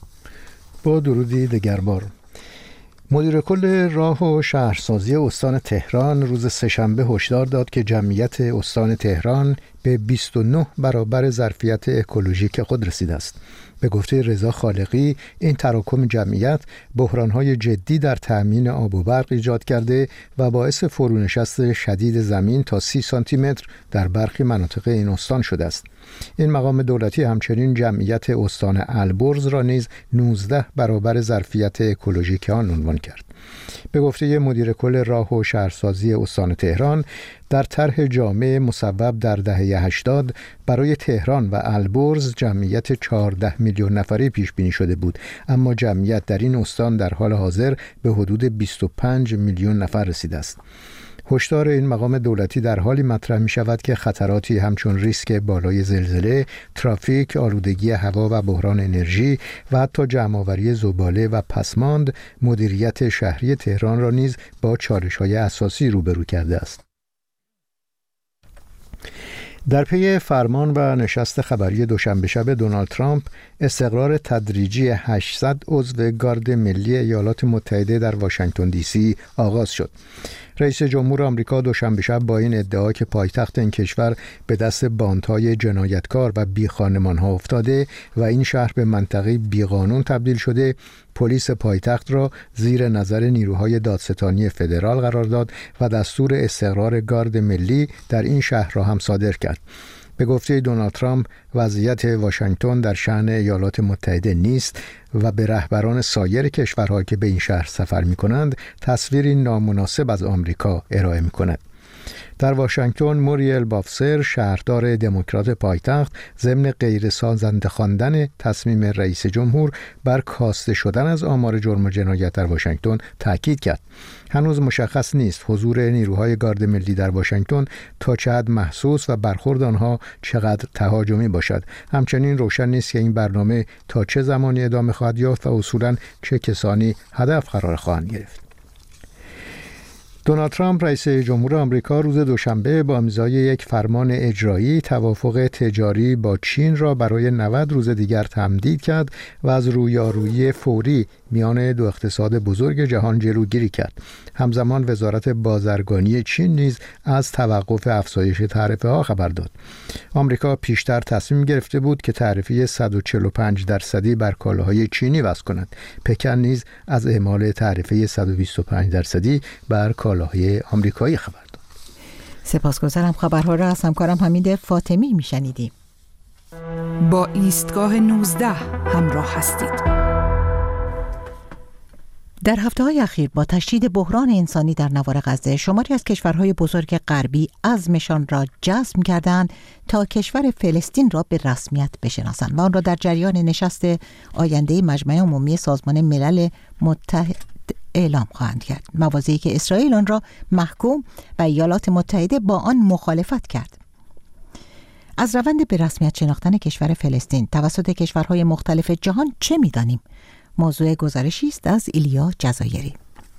با درودی دگربار. مدیر کل راه و شهرسازی استان تهران روز سه‌شنبه هشدار داد که جمعیت استان تهران به بیست و نه برابر ظرفیت اکولوژیک خود رسیده است. به گفته رضا خالقی، این تراکم جمعیت بحران‌های جدی در تأمین آب و برق ایجاد کرده و باعث فرونشست شدید زمین تا سی سانتی متر در برخی مناطق این استان شده است. این مقام دولتی همچنین جمعیت استان البرز را نیز نوزده برابر ظرفیت اکولوژیک آن عنوان کرد. به گفته مدیر کل راه و شهرسازی استان تهران، در طرح جامع مصوب در دهه هشتاد برای تهران و البرز جمعیت چهارده میلیون نفری پیش بینی شده بود، اما جمعیت در این استان در حال حاضر به حدود بیست و پنج میلیون نفر رسیده است. هشدار این مقام دولتی در حالی مطرح می شود که خطراتی همچون ریسک بالای زلزله، ترافیک، آلودگی هوا و بحران انرژی و حتی جمع‌آوری زباله و پسماند مدیریت شهری تهران را نیز با چالش‌های اساسی روبرو کرده است. در پی فرمان و نشست خبری دوشنبه شب دونالد ترامپ، استقرار تدریجی هشتصد عضو گارد ملی ایالات متحده در واشنگتن دی سی آغاز شد. رئیس جمهور آمریکا دوشنبه شب با این ادعا که پایتخت این کشور به دست باندهای جنایتکار و بیخانمانها افتاده و این شهر به منطقه بیقانون تبدیل شده، پلیس پایتخت را زیر نظر نیروهای دادستانی فدرال قرار داد و دستور استقرار گارد ملی در این شهر را هم صادر کرد. به گفته دونالد ترامپ، وضعیت واشنگتن در شأن ایالات متحده نیست و به رهبران سایر کشورها که به این شهر سفر می‌کنند تصویری نامناسب از آمریکا ارائه می‌کند. در واشنگتن، موریل بافسر، شهردار دموکرات پایتخت، ضمن غیر سازنده خواندن تصمیم رئیس جمهور بر کاسته شدن از آمار جرم و جنایت در واشنگتن تاکید کرد. هنوز مشخص نیست حضور نیروهای گارد ملی در واشنگتن تا چه حد محسوس و برخورد آنها چقدر تهاجمی باشد. همچنین روشن نیست که این برنامه تا چه زمانی ادامه خواهد یافت و اصولاً چه کسانی هدف قرار خواهند گرفت. دونالد ترامپ رئیس جمهور آمریکا روز دوشنبه با امضای یک فرمان اجرایی توافق تجاری با چین را برای نود روز دیگر تمدید کرد و از رویارویی فوری میان دو اقتصاد بزرگ جهان جلوگیری کرد. همزمان وزارت بازرگانی چین نیز از توقف افزایش تعرفه ها خبر داد. آمریکا پیشتر تصمیم گرفته بود که تعرفه صد و چهل و پنج درصدی بر کالاهای چینی وضع کند. پکن نیز از اعمال تعرفه صد و بیست و پنج درصدی بر کالاهای آمریکایی خبر داد. سپاسگزارم. خبرها را از همکارم حمید فاطمی میشنیدیم. با ایستگاه نوزده همراه هستید. در هفته‌های اخیر با تشدید بحران انسانی در نوار غزه، شماری از کشورهای بزرگ غربی عزمشان را جزم کردند تا کشور فلسطین را به رسمیت بشناسند و آن را در جریان نشست آینده مجمع عمومی سازمان ملل متحد اعلام خواهند کرد. موازی که اسرائیل آن را محکوم و ایالات متحده با آن مخالفت کرد. از روند به رسمیت شناختن کشور فلسطین توسط کشورهای مختلف جهان چه می‌دانیم؟ موضوع گزارشی است از ایلیا جزایری.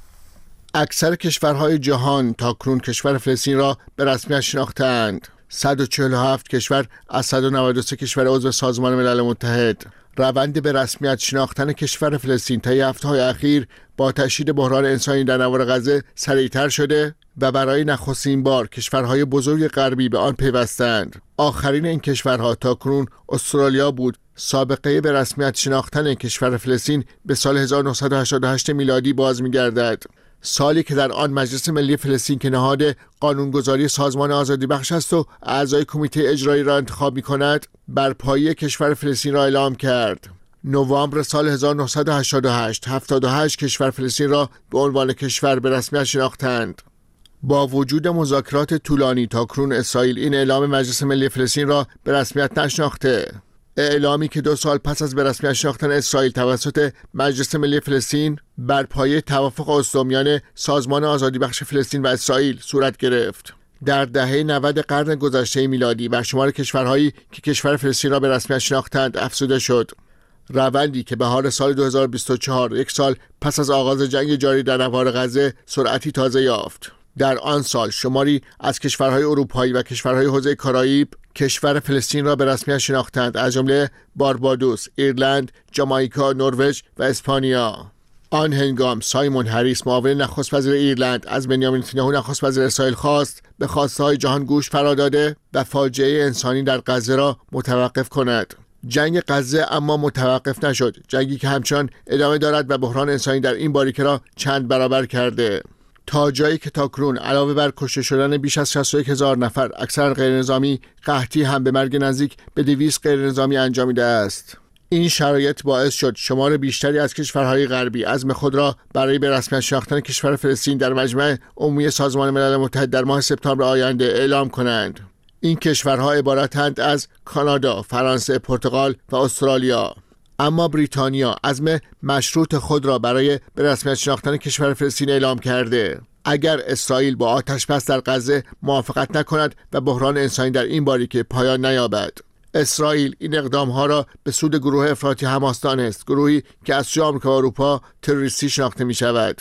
اکثر کشورهای جهان تاکنون کشور فلسطین را به رسمیت شناختند. صد و چهل و هفت کشور از صد و نود و سه کشور عضو سازمان ملل متحد. روند به رسمیت شناختن کشور فلسطین طی هفته‌های اخیر با تشدید بحران انسانی در نوار غزه سریعتر شده و برای نخستین بار کشورهای بزرگ غربی به آن پیوستند. آخرین این کشورها تاکنون استرالیا بود. سابقه به رسمیت شناختن کشور فلسطین به سال هزار و نهصد و هشتاد و هشت میلادی باز می‌گردد. سالی که در آن مجلس ملی فلسطین که نهاد قانونگذاری سازمان آزادی بخش است و اعضای کمیته اجرایی را انتخاب می‌کند، برپایی کشور فلسطین را اعلام کرد. نوامبر سال هزار و نهصد و هشتاد و هشت، هفتاد و هشت کشور فلسطین را به عنوان کشور به رسمیت شناختند. با وجود مذاکرات طولانی تاکنون اسرائیل این اعلام مجلس ملی فلسطین را به رسمیت نشناخته. اعلامی که دو سال پس از به رسمیت شناختن اسرائیل توسط مجلس ملی فلسطین بر پایه توافق اسلو میان سازمان آزادی بخش فلسطین و اسرائیل صورت گرفت. در دهه نود قرن گذشته میلادی بر شمار کشورهایی که کشور فلسطین را به رسمیت شناختند افزوده شد. روندی که بهار سال دو هزار و بیست و چهار، یک سال پس از آغاز جنگ جاری در نوار غزه، سرعتی تازه یافت. در آن سال شماری از کشورهای اروپایی و کشورهای حوزه کارائیب کشور فلسطین را به رسمیت شناختند، از جمله باربادوس، ایرلند، جامائیکا، نروژ و اسپانیا. آن هنگام سایمون هریس، معاون نخست وزیر ایرلند، از بنیامین نتانیاهو نخست وزیر اسرائیل خواست به خواسته‌های جهان گوش فرا داده و فاجعه انسانی در غزه را متوقف کند. جنگ غزه اما متوقف نشد، جنگی که همچنان ادامه دارد و بحران انسانی در این باریکه را چند برابر کرده. تا جایی که تاکنون علاوه بر کشته شدن بیش از شصت و یک هزار نفر اکثر غیرنظامی، قحطی هم به مرگ نزدیک به دویست غیرنظامی انجامیده است. این شرایط باعث شد شمار بیشتری از کشورهای غربی عزم خود را برای به رسمیت شناختن کشور فلسطین در مجمع عمومی سازمان ملل متحد در ماه سپتامبر آینده اعلام کنند. این کشورها عبارتند از کانادا، فرانسه، پرتغال و استرالیا. اما بریتانیا عزم مشروط خود را برای به رسمیت شناختن کشور فلسطین اعلام کرده. اگر اسرائیل با آتش بس در غزه موافقت نکند و بحران انسانی در این باریکه پایان نیابد، اسرائیل این اقدامها را به سود گروه افراطی حماس دانست، گروهی که از سوی آمریکا و اروپا تروریستی شناخته می شود.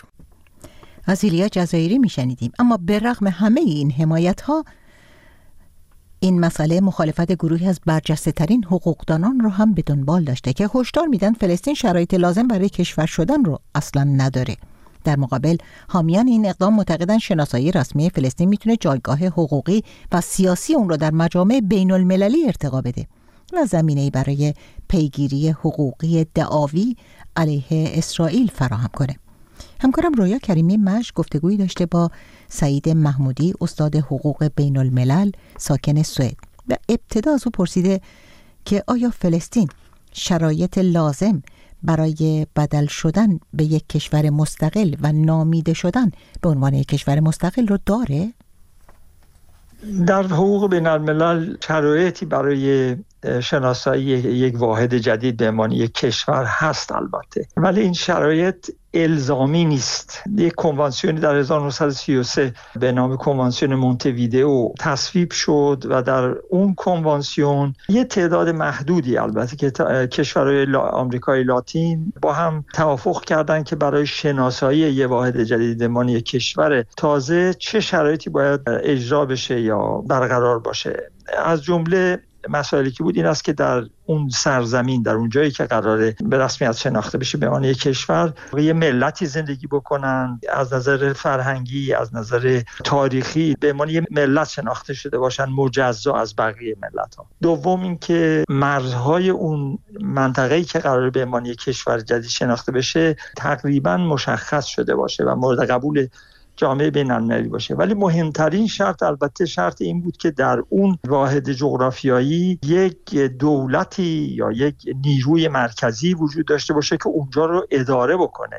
از ایلیا جزایری می شنیدیم. اما به رغم همه این حمایت ها، این مسئله مخالفت گروهی از برجسته ترین حقوقدانان رو هم به دنبال داشته که هشدار میدن فلسطین شرایط لازم برای کشور شدن رو اصلا نداره. در مقابل حامیان این اقدام معتقدن شناسایی رسمی فلسطین میتونه جایگاه حقوقی و سیاسی اون رو در مجامع بین المللی ارتقا بده و زمینه‌ای برای پیگیری حقوقی دعاوی علیه اسرائیل فراهم کنه. همکارم رویا کریمی مش گفتگویی داشته با سعید محمودی، استاد حقوق بین الملل ساکن سوئد، و ابتدا از او پرسیده که آیا فلسطین شرایط لازم برای بدل شدن به یک کشور مستقل و نامیده شدن به عنوان یک کشور مستقل رو داره؟ در حقوق بین الملل شرایطی برای شناسایی یک واحد جدید به عنوان یک کشور هست البته، ولی این شرایط الزامی نیست. یک کنوانسیونی در هزار و نهصد و سی و سه به نام کنوانسیون مونته‌ویدئو تصویب شد و در اون کنوانسیون یه تعداد محدودی البته که کشورهای آمریکای لاتین با هم توافق کردن که برای شناسایی یک واحد جدید به عنوان یک کشور تازه چه شرایطی باید اجرا بشه یا برقرار باشه. از جمله مسائلی که بود این است که در اون سرزمین، در اون جایی که قراره به رسمیت شناخته بشه به عنوان یک کشور، یه ملتی زندگی بکنن، از نظر فرهنگی، از نظر تاریخی به عنوان یه ملت شناخته شده باشن، مجزا از بقیه ملت ها. دوم این که مرزهای اون منطقه‌ای که قراره به عنوان یک کشور جدید شناخته بشه تقریبا مشخص شده باشه و مورد قبول جامعه بین‌المللی باشه. ولی مهمترین شرط البته شرط این بود که در اون واحد جغرافیایی یک دولتی یا یک نیروی مرکزی وجود داشته باشه که اونجا رو اداره بکنه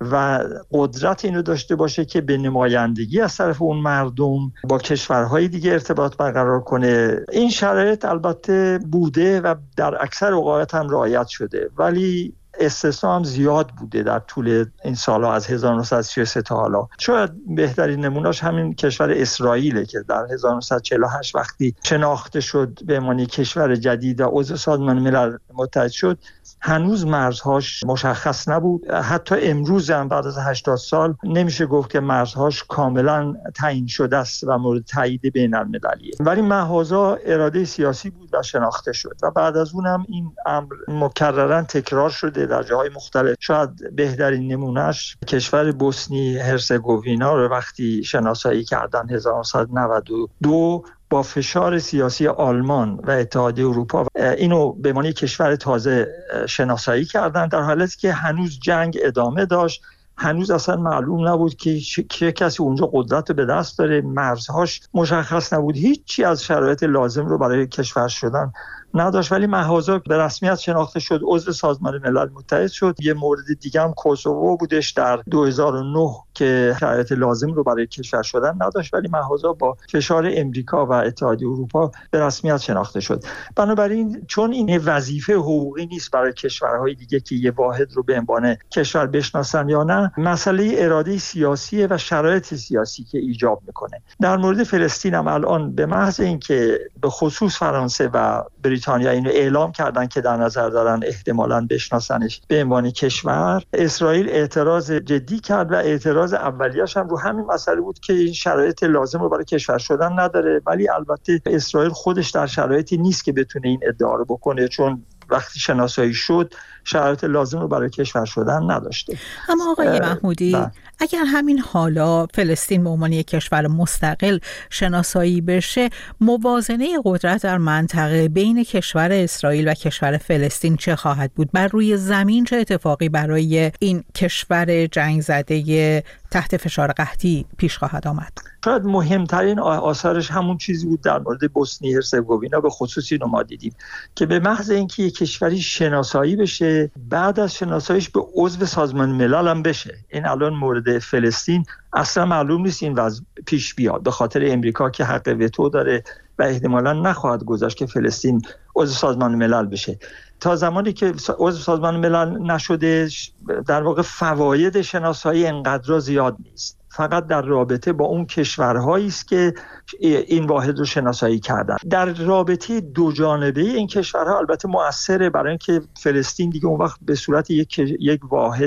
و قدرت اینو داشته باشه که به نمایندگی از طرف اون مردم با کشورهای دیگه ارتباط برقرار کنه. این شرایط البته بوده و در اکثر اوقات هم رعایت شده، ولی استثنا هم زیاد بوده در طول این سالها از هزار و نهصد و سی و سه تا حالا. شاید بهترین نمونهش همین کشور اسرائیله که در هزار و نهصد و چهل و هشت وقتی شناخته شد به عنوان کشور جدید و عضو سازمان ملل متحد شد، هنوز مرزهاش مشخص نبود. حتی امروز هم بعد از هشتاد سال نمیشه گفت که مرزهاش کاملا تعیین شده است و مورد تایید بین المللیه، ولی محاذا اراده سیاسی بود و شناخته شد و بعد از اون هم این امر مکررن تکرار شده در جاهای مختلف. شاید بهترین نمونهش کشور بوسنی هرزگوینا رو وقتی شناسایی کردن هزار و نهصد و نود و دو با فشار سیاسی آلمان و اتحادیه اروپا اینو به معنی کشور تازه شناسایی کردن، در حالی که هنوز جنگ ادامه داشت، هنوز اصلا معلوم نبود که چه کسی اونجا قدرت به دست داره، مرزهاش مشخص نبود، هیچی از شرایط لازم رو برای کشور شدن نداشت، ولی محاذا به رسمیت شناخته شد، عضو سازمان ملل متحد شد. یه مورد دیگه هم کوسوو بودش در دو هزار و نه که شرایط لازم رو برای کشور شدن نداشت، ولی محاذا با فشار امریکا و اتحادیه اروپا به رسمیت شناخته شد. بنابراین چون این وظیفه حقوقی نیست برای کشورهای دیگه که یه واحد رو به عنوان کشور بشناسن یا نه، مسئله اراده سیاسی و شرایط سیاسی که ایجاب میکنه. در مورد فلسطین هم الان به محض اینکه به خصوص فرانسه و بریتانیا اینو اعلام کردن که در نظر دارن احتمالاً بشناسنش به عنوان کشور، اسرائیل اعتراض جدی کرد و اعتراض اولیه‌اش هم رو همین مسئله بود که این شرایط لازم رو برای کشور شدن نداره. ولی البته اسرائیل خودش در شرایطی نیست که بتونه این ادعا رو بکنه، چون وقتی شناسایی شد شرایط لازم رو برای کشور شدن نداشته. اما آقای محمودی، اگر همین حالا فلسطین به عنوان یک کشور مستقل شناسایی بشه، موازنه قدرت در منطقه بین کشور اسرائیل و کشور فلسطین چه خواهد بود؟ بر روی زمین چه اتفاقی برای این کشور جنگ زده تحت فشار قحطی پیش خواهد آمد؟ شاید مهمترین آثارش همون چیزی بود در مورد بوسنی هرزگوینا به خصوص اینو ما دیدیم که به محض اینکه یک کشوری شناسایی بشه، بعد از شناساییش به عضو سازمان ملل هم بشه. این الان مورد فلسطین اصلا معلوم نیست این وضع پیش بیاد، به خاطر امریکا که حق وتو داره و احتمالاً نخواهد گذاشت که فلسطین عضو سازمان ملل بشه. تا زمانی که عضو سازمان ملل نشده، در واقع فواید شناسایی انقدر زیاد نیست، فقط در رابطه با اون کشورهایی است که این واحد رو شناسایی کردن. در رابطه دو جانبه این کشورها البته مؤثره، برای اینکه فلسطین دیگه اون وقت به صورت یک یک واحد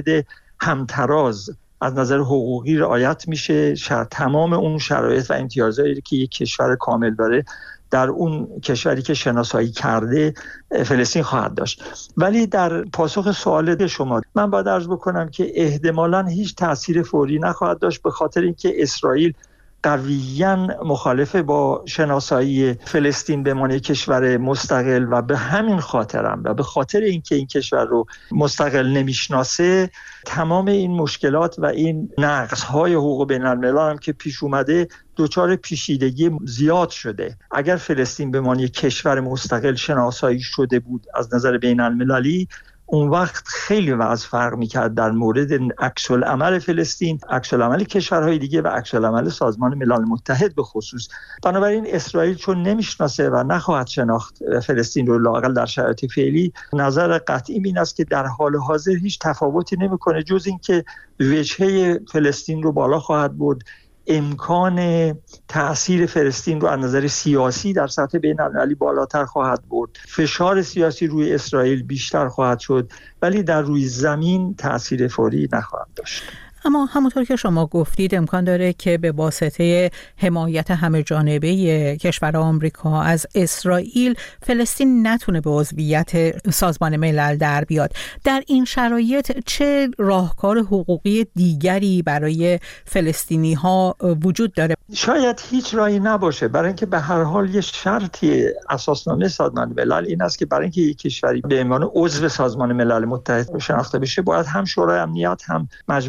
همتراز از نظر حقوقی رعایت میشه. تمام اون شرایط و امتیازاتی که یک کشور کامل داره در اون کشوری که شناسایی کرده فلسطین خواهد داشت. ولی در پاسخ سوال شما من باید عرض بکنم که احتمالاً هیچ تأثیر فوری نخواهد داشت، به خاطر اینکه اسرائیل قویاً مخالف با شناسایی فلسطین به عنوان کشور مستقل و به همین خاطرم و به خاطر اینکه این کشور رو مستقل نمیشناسه، تمام این مشکلات و این نقض‌های حقوق بین‌الملل هم که پیش اومده دچار پیچیدگی زیاد شده. اگر فلسطین به عنوان کشور مستقل شناسایی شده بود از نظر بین‌المللی، اون وقت خیلی وضع فرق میکرد در مورد عکس العمل فلسطین، عکس العمل کشورهای دیگه و عکس العمل سازمان ملل متحد به خصوص. بنابراین اسرائیل چون نمیشناسه و نخواهد شناخت فلسطین رو لااقل در شرایط فعلی، نظر قطعی این است که در حال حاضر هیچ تفاوتی نمیکنه جز اینکه وجهه فلسطین رو بالا خواهد برد، امکان تأثیر فلسطین رو از نظر سیاسی در سطح بین‌المللی بالاتر خواهد برد، فشار سیاسی روی اسرائیل بیشتر خواهد شد، ولی در روی زمین تأثیر فوری نخواهد داشت. اما همونطور که شما گفتید امکان داره که به واسطه حمایت همه جانبه کشور آمریکا از اسرائیل فلسطین نتونه به عضویت سازمان ملل در بیاد. در این شرایط چه راهکار حقوقی دیگری برای فلسطینی ها وجود داره؟ شاید هیچ راهی نباشه، برای اینکه به هر حال یه شرطی اساسنامه سازمان ملل این است که برای اینکه یک کشوری به عنوان عضو سازمان ملل متحد شناخته بشه، باید هم شورای امنیت هم مجمع عمومی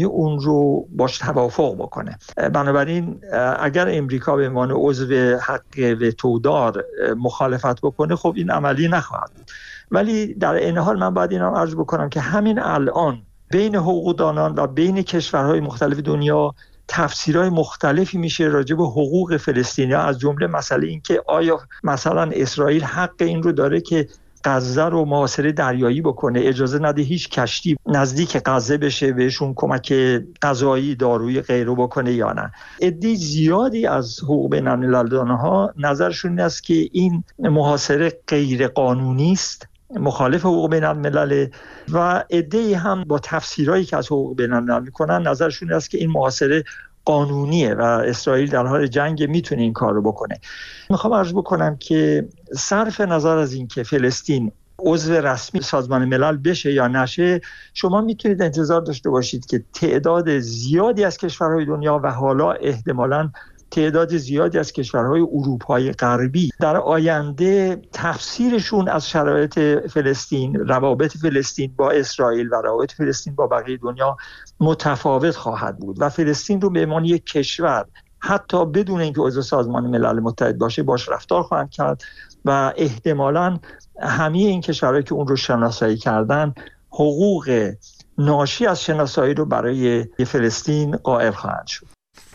اسلامی اون رو باش توافق بکنه. بنابراین اگر امریکا به عنوان عضو حق وتودار مخالفت بکنه خب این عملی نخواهد بود. ولی در این حال من باید اینا عرض بکنم که همین الان بین حقوقدانان و بین کشورهای مختلف دنیا تفسیرهای مختلفی میشه راجع به حقوق فلسطینی‌ها، از جمله مسئله این که آیا مثلا اسرائیل حق این رو داره که غزه رو محاصره دریایی بکنه، اجازه نده هیچ کشتی نزدیک غزه بشه بهشون کمک غذایی، دارویی غیره بکنه یا نه. عده زیادی از حقوق بین‌الملل‌ها نظرشون این است که این محاصره غیر قانونی است، مخالف حقوق بین الملل، و عده‌ای هم با تفسیرهایی که از حقوق بین الملل میکنن نظرشون است که این محاصره قانونیه و اسرائیل در حال جنگ میتونه این کار رو بکنه. میخوام عرض بکنم که صرف نظر از این که فلسطین عضو رسمی سازمان ملل بشه یا نشه، شما میتونید انتظار داشته باشید که تعداد زیادی از کشورهای دنیا و حالا احتمالاً تعداد زیادی از کشورهای اروپای غربی در آینده تفسیرشون از شرایط فلسطین، روابط فلسطین با اسرائیل و روابط فلسطین با بقیه دنیا متفاوت خواهد بود و فلسطین رو به عنوان یک کشور حتی بدون اینکه عضو سازمان ملل متحد باشه باش رفتار خواهند کرد و احتمالاً همه این کشورهایی که اون رو شناسایی کردن حقوق ناشی از شناسایی رو برای فلسطین قائل خواهند شد.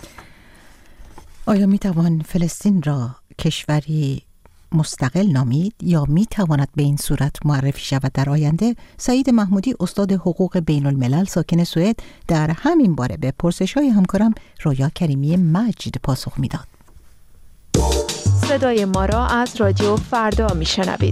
آیا می توان فلسطین را کشوری مستقل نامید یا می تواند به این صورت معرفی شود در آینده؟ سعید محمودی، استاد حقوق بین الملل ساکن سوئد، در همین باره به پرسش‌های همکارم رویا کریمی مجید پاسخ میداد. صدای ما را از رادیو فردا میشنوید.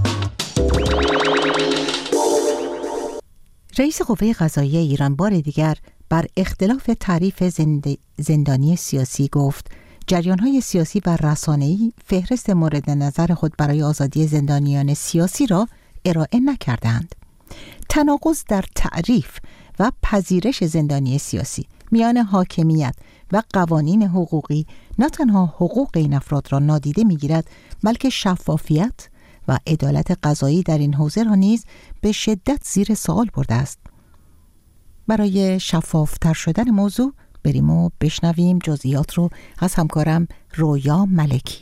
رئیس قوه قضاییه ایران بار دیگر بر اختلاف تعریف زند... زندانی سیاسی گفت جریان‌های سیاسی و رسانه‌ای فهرست مورد نظر خود برای آزادی زندانیان سیاسی را ارائه نکردند. تناقض در تعریف و پذیرش زندانی سیاسی میان حاکمیت و قوانین حقوقی نه تنها حقوق این افراد را نادیده می‌گیرد، بلکه شفافیت و عدالت قضایی در این حوزه را نیز به شدت زیر سوال برده است. برای شفاف‌تر شدن موضوع بریم و بشنویم جزئیات رو از همکارم رویا ملکی.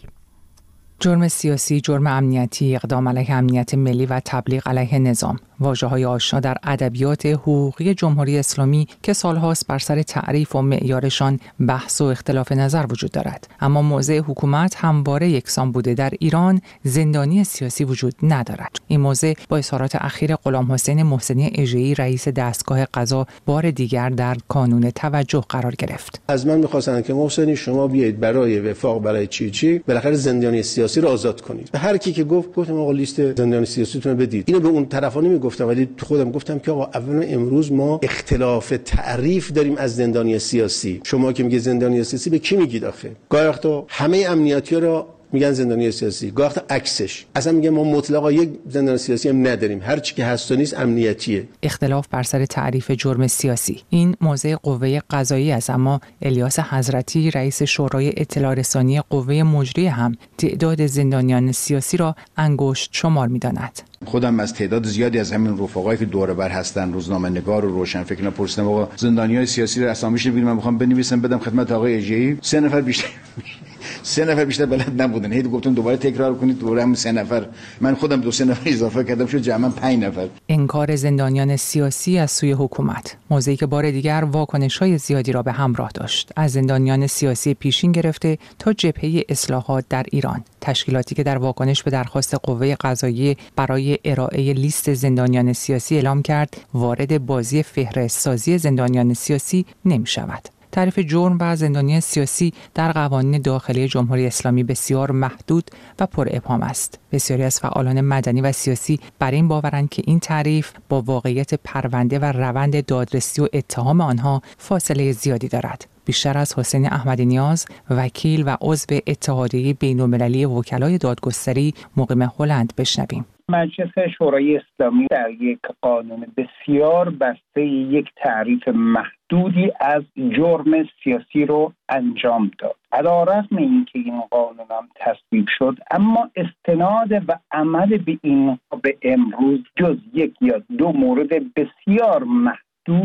جرم سیاسی، جرم امنیتی، اقدام علیه امنیت ملی و تبلیغ علیه نظام، واژه‌های آشنا در ادبیات حقوقی جمهوری اسلامی که سالهاست بر سر تعریف و معیارشان بحث و اختلاف نظر وجود دارد. اما موضع حکومت همواره یکسان بوده. در ایران زندانی سیاسی وجود ندارد. این موضع با اظهارات اخیر غلام حسین محسنی اژه‌ای رئیس دستگاه قضا بار دیگر در کانون توجه قرار گرفت. از من می‌خواستن که محسنی شما بیایید برای وفاق برای چی چی بالاخره زندانی سیاسی رو آزاد کنید. به هر کی که گفت گفتم آقا لیست زندانی سیاسیتون رو بدید. اینو به اون طرفا نمیگفتم، ولی خودم گفتم که آقا اولا امروز ما اختلاف تعریف داریم از زندانی سیاسی. شما که میگه زندانی سیاسی به کی میگید آخه؟ گاهی وقتا همه امنیتی‌ها رو میگن زندانی سیاسی، گاهی وقتا عکسش. اصلا میگن ما مطلقا یک زندانی سیاسی هم نداریم، هر چی که هست و نیست امنیتیه. اختلاف بر سر تعریف جرم سیاسی این موضع قوه قضاییه است، اما الیاس حضرتی رئیس شورای اطلاع رسانی قوه مجریه هم تعداد زندانیان سیاسی را انگشت شمار می‌داند. خودم از تعداد زیادی از همین رفقایی که دور بر هستن، روزنامه‌نگار و روشنفکر، پرسیدم آقا زندانیای سیاسی رو اسامیش بگید، من می‌خوام بنویسم بدم خدمت آقای اژه‌ای. سه نفر بیشتر سه نفر بیشتر بلد نبودن. هی گفتم دوباره تکرار کنید، دوباره هم سه نفر. من خودم دو سه نفر اضافه کردم، شد جمعاً پنج نفر. انکار زندانیان سیاسی از سوی حکومت، موضعی که بار دیگر واکنش‌های زیادی را به همراه داشت، از زندانیان سیاسی پیشین گرفته تا جبهه اصلاحات در ایران. تشکیلاتی که در واکنش به درخواست قوه قضاییه برای ارائه لیست زندانیان سیاسی اعلام کرد وارد بازی فهرست سازی زندانیان سیاسی نمی شود. تعریف جرم و زندانی سیاسی در قوانین داخلی جمهوری اسلامی بسیار محدود و پر ابهام است. بسیاری از فعالان مدنی و سیاسی بر این باورند که این تعریف با واقعیت پرونده و روند دادرسی و اتهام آنها فاصله زیادی دارد. بیشتر از حسین احمدی نیاز، وکیل و عضو اتحادیه بین‌المللی وکلای دادگستری مقیم هلند بشنویم. مجلس شورای اسلامی در یک قانون بسیار بسته یک تعریف محدودی از جرم سیاسی رو انجام داد. علی‌رغم اینکه این قانون هم تصویب شد، اما استناد و عمل به این به امروز جز یک یا دو مورد بسیار محدود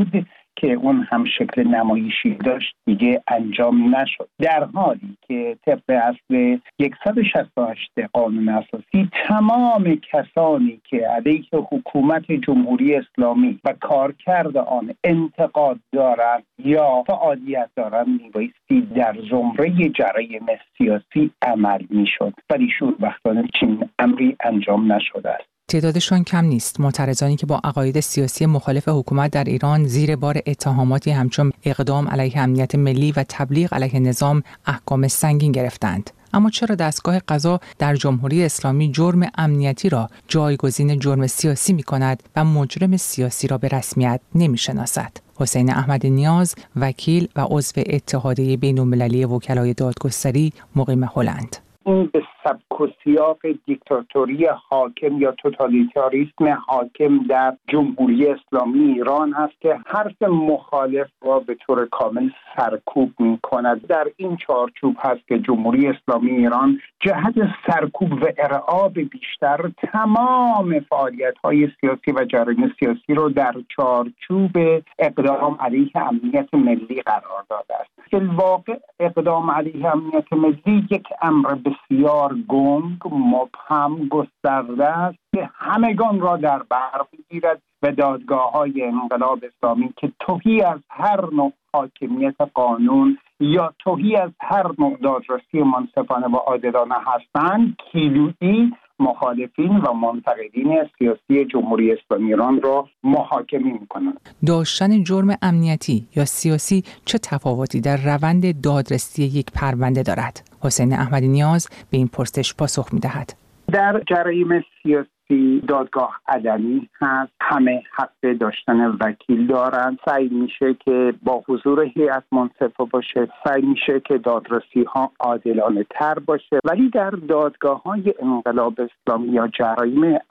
که اون هم شکل نمایشی داشت دیگه انجام نشد، در حالی که طبق اصل صد و شصت و هشت قانون اساسی تمام کسانی که علیه حکومت جمهوری اسلامی و کارکرد آن انتقاد دارند یا فعالیت دارند میبایستی در زمره جرایم سیاسی عمل میشد، ولی شوربختانه چنین امری انجام نشده است. تعدادشان کم نیست. معترضانی که با عقاید سیاسی مخالف حکومت در ایران زیر بار اتهاماتی همچون اقدام علیه امنیت ملی و تبلیغ علیه نظام احکام سنگین گرفتند. اما چرا دستگاه قضا در جمهوری اسلامی جرم امنیتی را جایگزین جرم سیاسی می کند و مجرم سیاسی را به رسمیت نمی شناسد؟ حسین احمد نیاز، وکیل و عضو اتحادیه بین‌المللی وکلای دادگستری مقیم هلند. این به سبک و سیاق دیکتاتوری حاکم یا توتالیتاریسم حاکم در جمهوری اسلامی ایران هست که حرف مخالف را به طور کامل سرکوب می کند. در این چارچوب هست که جمهوری اسلامی ایران جهت سرکوب و ارعاب بیشتر تمام فعالیت‌های سیاسی و جرایم سیاسی را در چارچوب اقدام علیه امنیت ملی قرار داده است. در واقع اقدام علیه امنیت ملی یک امر بسیار گنگ، مبهم، گسترده است که همگان را در بر می‌گیرد و دادگاه‌های انقلاب اسلامی که تهی از هر نوع حاکمیت قانون یا تهی از هر نوع دادرسی منصفانه و عادلانه هستند، کیلویی مخالفین و منتقدین سیاسی جمهوری اسلامی ایران را محاکمه می‌کنند. داشتن جرم امنیتی یا سیاسی چه تفاوتی در روند دادرسی یک پرونده دارد؟ حسین احمدی نیاز به این پرسش پاسخ می‌دهد. در جرایم سیاسی دادگاه علنی هست، همه حق داشتن وکیل دارند، سعی میشه که با حضور هیئت منصفه باشه، سعی میشه که دادرسی ها عادلانه تر باشه، ولی در دادگاه های انقلاب اسلامی یا جرایم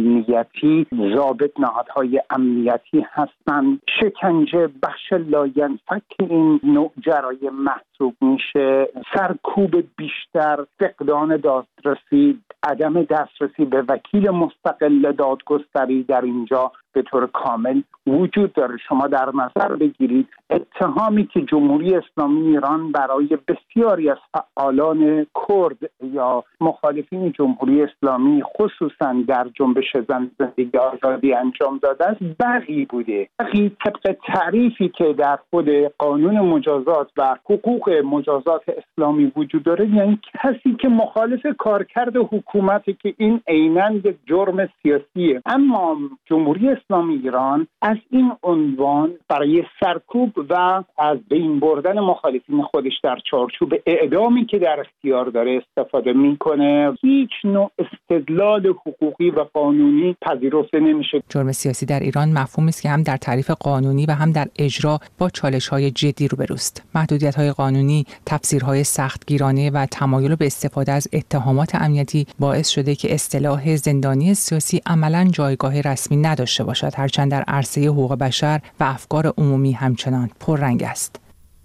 امنیتی ضابط نهادهای امنیتی هستند. شکنجه بخش لاینفک این نوع جرایم محسوب میشه، سرکوب بیشتر، فقدان دادرسی، عدم دسترسی به وکیل مستقل دادگستری در اینجا به طور کامل وجود داره. شما در نظر بگیرید اتهامی که جمهوری اسلامی ایران برای بسیاری از فعالان کرد یا مخالفین جمهوری اسلامی خصوصا در جنبش زن زندگی آزادی انجام داده است بغی بوده. بغی طبق تعریفی که در خود قانون مجازات و حقوق مجازات اسلامی وجود داره، یعنی کسی که مخالف کارکرد حکومتی که این عیناً یک جرم سیاسیه. اما جمهوری اسلامی ایران از این عنوان برای سرکوب و از بین بردن مخالفین خودش در چارچوب اعدامی که در اختیار داره استفاده میکنه. هیچ نوع استدلال حقوقی و قانونی پذیرفته نمیشه. جرم سیاسی در ایران مفهومی است که هم در تعریف قانونی و هم در اجرا با چالش‌های جدی روبروست. محدودیت‌های قانونی، تفسیرهای سختگیرانه و تمایل به استفاده از اتهامات امنیتی باعث شده که اصطلاح زندانی سیاسی عملاً جایگاه رسمی نداشته باشد، هرچند در عرصه حقوق بشر و افکار عمومی همچنان پررنگ است.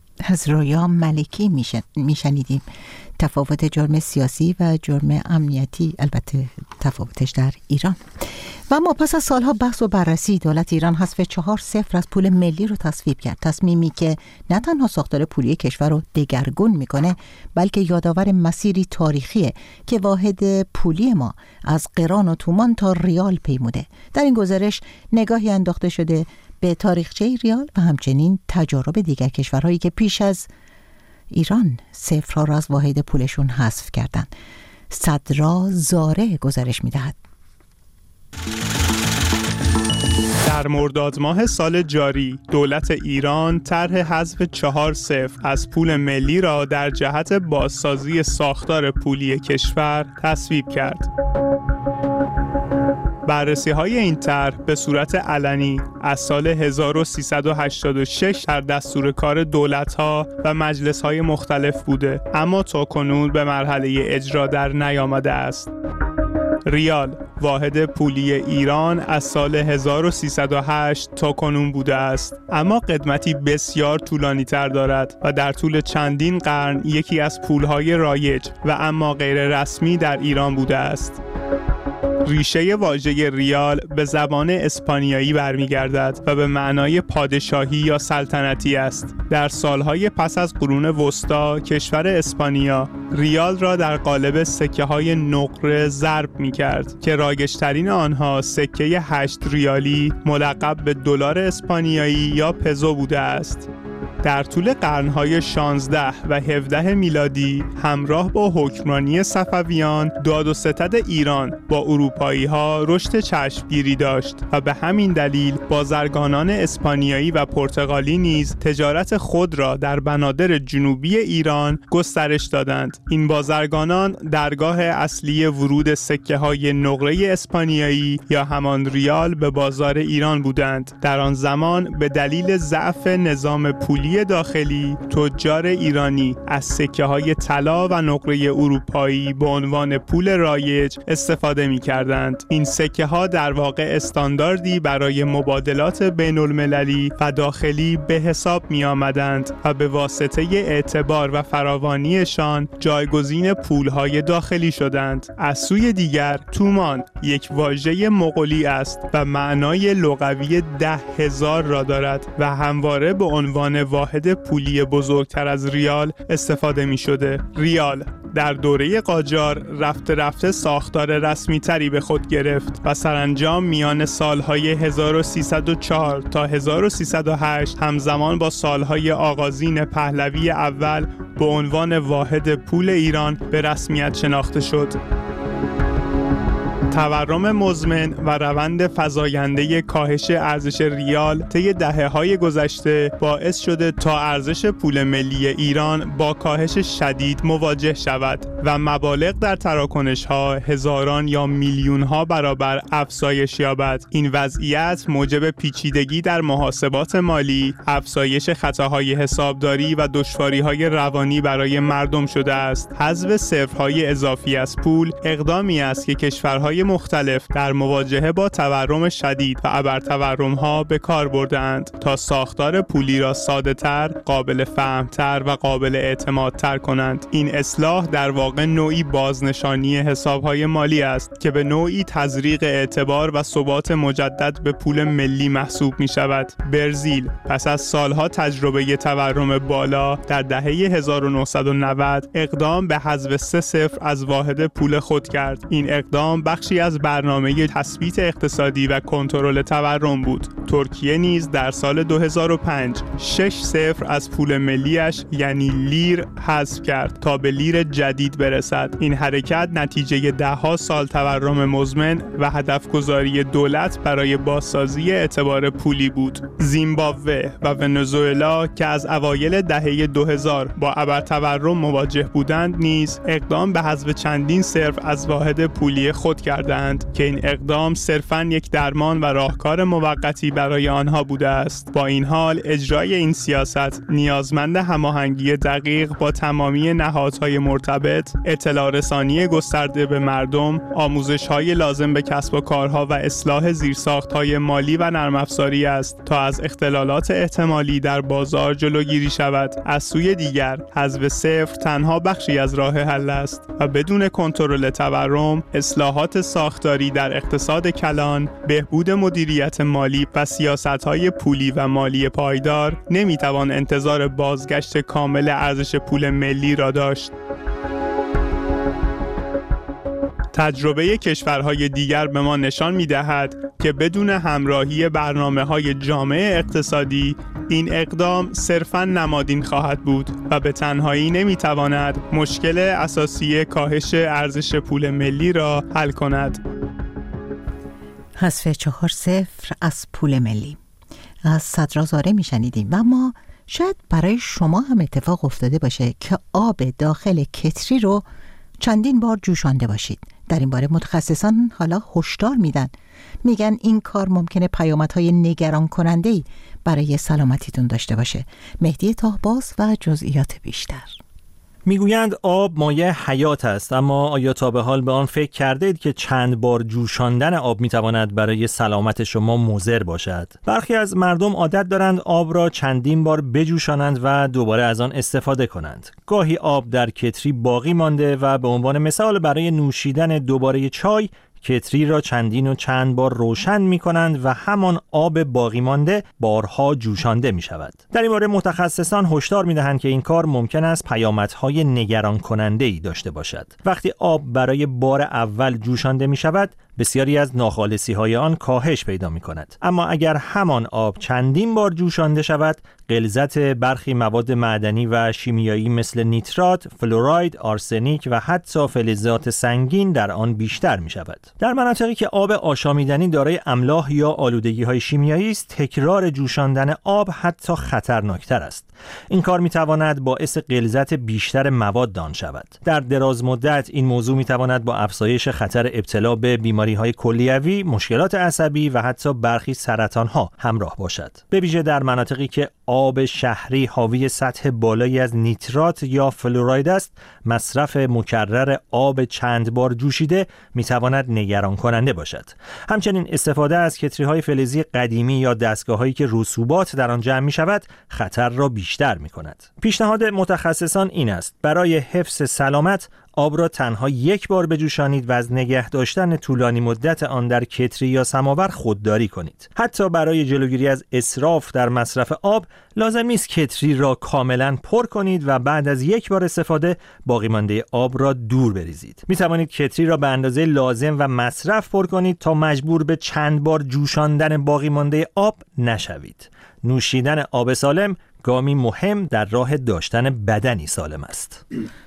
از رویا ملکی میشنیدیم تفاوت جرم سیاسی و جرم امنیتی، البته تفاوتش در ایران. و اما پس از سالها بحث و بررسی، دولت ایران حذف چهار صفر از پول ملی رو تصویب کرد. تصمیمی که نه تنها ساختار پولی کشور رو دگرگون میکنه، بلکه یادآور مسیری تاریخیه که واحد پولی ما از قران و تومان تا ریال پیموده. در این گزارش نگاهی انداخته شده به تاریخچه ریال و همچنین تجارب دیگر کشورهایی که پیش از ایران صفرها را از واحد پولشون حذف کردند. صدرا زاره گزارش میدهد. در مرداد ماه سال جاری دولت ایران طرح حذف چهار صفر از پول ملی را در جهت بازسازی ساختار پولی کشور تصویب کرد. بررسی‌های این طرح به صورت علنی از سال هزار و سیصد و هشتاد و شش در دستور کار دولت‌ها و مجلس‌های مختلف بوده، اما تاکنون به مرحله اجرا در نیامده است. ریال واحد پولی ایران از سال هزار و سیصد و هشت تا کنون بوده است، اما قدمتی بسیار طولانی تر دارد و در طول چندین قرن یکی از پولهای رایج و اما غیر رسمی در ایران بوده است. ریشه واژه ریال به زبان اسپانیایی برمیگردد و به معنای پادشاهی یا سلطنتی است. در سالهای پس از قرون وسطا کشور اسپانیا ریال را در قالب سکه‌های نقره ضرب می‌کرد که رایج‌ترین آنها سکه هشت ریالی ملقب به دلار اسپانیایی یا پزو بوده است. در طول قرن‌های شانزده و هفده میلادی همراه با حکمرانی صفویان داد و ستد ایران با اروپایی‌ها رشد چشمگیری داشت و به همین دلیل بازرگانان اسپانیایی و پرتغالی نیز تجارت خود را در بنادر جنوبی ایران گسترش دادند. این بازرگانان درگاه اصلی ورود سکه‌های نقره اسپانیایی یا همان ریال به بازار ایران بودند. در آن زمان به دلیل ضعف نظام پولی داخلی تجار ایرانی از سکه‌های طلا و نقره اروپایی به عنوان پول رایج استفاده می‌کردند. این سکه‌ها در واقع استانداردی برای مبادلات بین‌المللی و داخلی به حساب می‌آمدند و به واسطه اعتبار و فراوانیشان جایگزین پول‌های داخلی شدند. از سوی دیگر تومان یک واژه مغولی است و معنای لغوی ده هزار را دارد و همواره به عنوان واحد پولی بزرگتر از ریال استفاده می شده. ریال در دوره قاجار رفته رفته ساختار رسمی تری به خود گرفت و سرانجام میان سالهای هزار و سیصد و چهار تا هزار و سیصد و هشت همزمان با سالهای آغازین پهلوی اول به عنوان واحد پول ایران به رسمیت شناخته شد. تورم مزمن و روند فزاینده کاهش ارزش ریال طی دهه‌های گذشته باعث شده تا ارزش پول ملی ایران با کاهش شدید مواجه شود و مبالغ در تراکنش‌ها هزاران یا میلیون‌ها برابر افزایش یابد. این وضعیت موجب پیچیدگی در محاسبات مالی، افزایش خطاهای حسابداری و دشواری‌های روانی برای مردم شده است. حذف صفرهای اضافی از پول اقدامی است که کشورهای مختلف در مواجهه با تورم شدید و ابرتورم‌ها به کار برده‌اند تا ساختار پولی را ساده‌تر، قابل فهم‌تر و قابل اعتمادتر کنند. این اصلاح در واقع نوعی بازنشانی حساب‌های مالی است که به نوعی تزریق اعتبار و ثبات مجدد به پول ملی محسوب می‌شود. برزیل پس از سالها تجربه تورم بالا در دهه هزار و نهصد و نود اقدام به حذف سه صفر از واحد پول خود کرد. این اقدام بخشی از برنامه تثبیت اقتصادی و کنترل تورم بود. ترکیه نیز در سال دو هزار و پنج شش صفر از پول ملیش یعنی لیر حذف کرد تا به لیر جدید برسد. این حرکت نتیجه ده‌ها سال تورم مزمن و هدف گذاری دولت برای بازسازی اعتبار پولی بود. زیمبابوه و ونزوئلا که از اوایل دهه دو هزار با ابرتورم مواجه بودند نیز اقدام به حذف چندین صفر از واحد پولی خود کردند که این اقدام صرفاً یک درمان و راهکار موقتی برای آنها بوده است. با این حال اجرای این سیاست نیازمند هماهنگی دقیق با تمامی نهادهای مرتبط، اطلاع رسانی گسترده به مردم، آموزش‌های لازم به کسب و کارها و اصلاح زیرساخت‌های مالی و نرم افزاری است تا از اختلالات احتمالی در بازار جلوگیری شود. از سوی دیگر حذف صفر تنها بخشی از راه حل است و بدون کنترل تورم، اصلاحات ساختاری در اقتصاد کلان، بهبود مدیریت مالی و سیاست‌های پولی و مالی پایدار نمی‌توان انتظار بازگشت کامل ارزش پول ملی را داشت. تجربه کشورهای دیگر به ما نشان می‌دهد که بدون همراهی برنامه‌های جامع اقتصادی این اقدام صرفاً نمادین خواهد بود و به تنهایی نمی‌تواند مشکل اساسی کاهش ارزش پول ملی را حل کند. حذف چهار صفر از پول ملی از صدرا زاره میشنیدیم و ما شاید برای شما هم اتفاق افتاده باشه که آب داخل کتری رو چندین بار جوشانده باشید. در این باره متخصصان حالا هشدار میدن، میگن این کار ممکنه پیامدهای نگران کننده‌ای برای سلامتیتون داشته باشه. مهدی طاهباز و جزئیات بیشتر. میگویند آب مایه حیات است، اما آیا تا به حال به آن فکر کرده اید که چند بار جوشاندن آب میتواند برای سلامت شما مضر باشد؟ برخی از مردم عادت دارند آب را چندین بار بجوشانند و دوباره از آن استفاده کنند. گاهی آب در کتری باقی مانده و به عنوان مثال برای نوشیدن دوباره چای کتری را چندین و چند بار روشن می کنند و همان آب باقی مانده بارها جوشانده می شود. در این باره متخصصان هشدار می دهند که این کار ممکن است پیامدهای نگران کننده ای داشته باشد. وقتی آب برای بار اول جوشانده می شود، بسیاری از ناخالصی های آن کاهش پیدا می کند. اما اگر همان آب چندین بار جوشانده شود، غلظت برخی مواد معدنی و شیمیایی مثل نیترات، فلوراید، آرسنیک و حتی فلزات سنگین در آن بیشتر می شود. در مناطقی که آب آشامیدنی دارای املاح یا آلودگی های شیمیایی است، تکرار جوشاندن آب حتی خطرناکتر است. این کار می تواند باعث غلظت بیشتر مواد آن شود. در دراز مدت این موضوع می تواند با افزایش خطر ابتلا به بیماری های کلیوی، مشکلات عصبی و حتی برخی سرطان ها همراه باشد. به ویژه در مناطقی که آب شهری حاوی سطح بالایی از نیترات یا فلوراید است، مصرف مکرر آب چند بار جوشیده میتواند نگران کننده باشد. همچنین استفاده از کتری‌های فلزی قدیمی یا دستگاه‌هایی که رسوبات در آن جمع می‌شود، خطر را بیشتر می‌کند. پیشنهاد متخصصان این است: برای حفظ سلامت آب را تنها یک بار بجوشانید و از نگه داشتن طولانی مدت آن در کتری یا سماور خودداری کنید. حتی برای جلوگیری از اسراف در مصرف آب لازم نیست کتری را کاملا پر کنید و بعد از یک بار استفاده باقی مانده آب را دور بریزید. می توانید کتری را به اندازه لازم و مصرف پر کنید تا مجبور به چند بار جوشاندن باقی مانده آب نشوید. نوشیدن آب سالم گامی مهم در راه داشتن بدنی سالم است.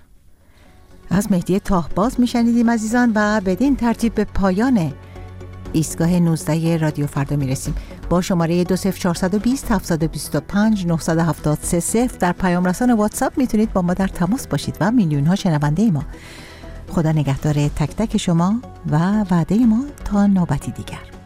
از مهدی تاهباز میشنیدیم عزیزان و بدین ترتیب به پایان ایستگاه نوزده رادیو فردا میرسیم. با شماره دو صفر چهار دو صفر هفت دو پنج نه هفت سه صفر در پیام رسان واتساپ میتونید با ما در تماس باشید و میلیون ها شنونده ما. خدا نگهدار تک تک شما و وعده ما تا نوبتی دیگر.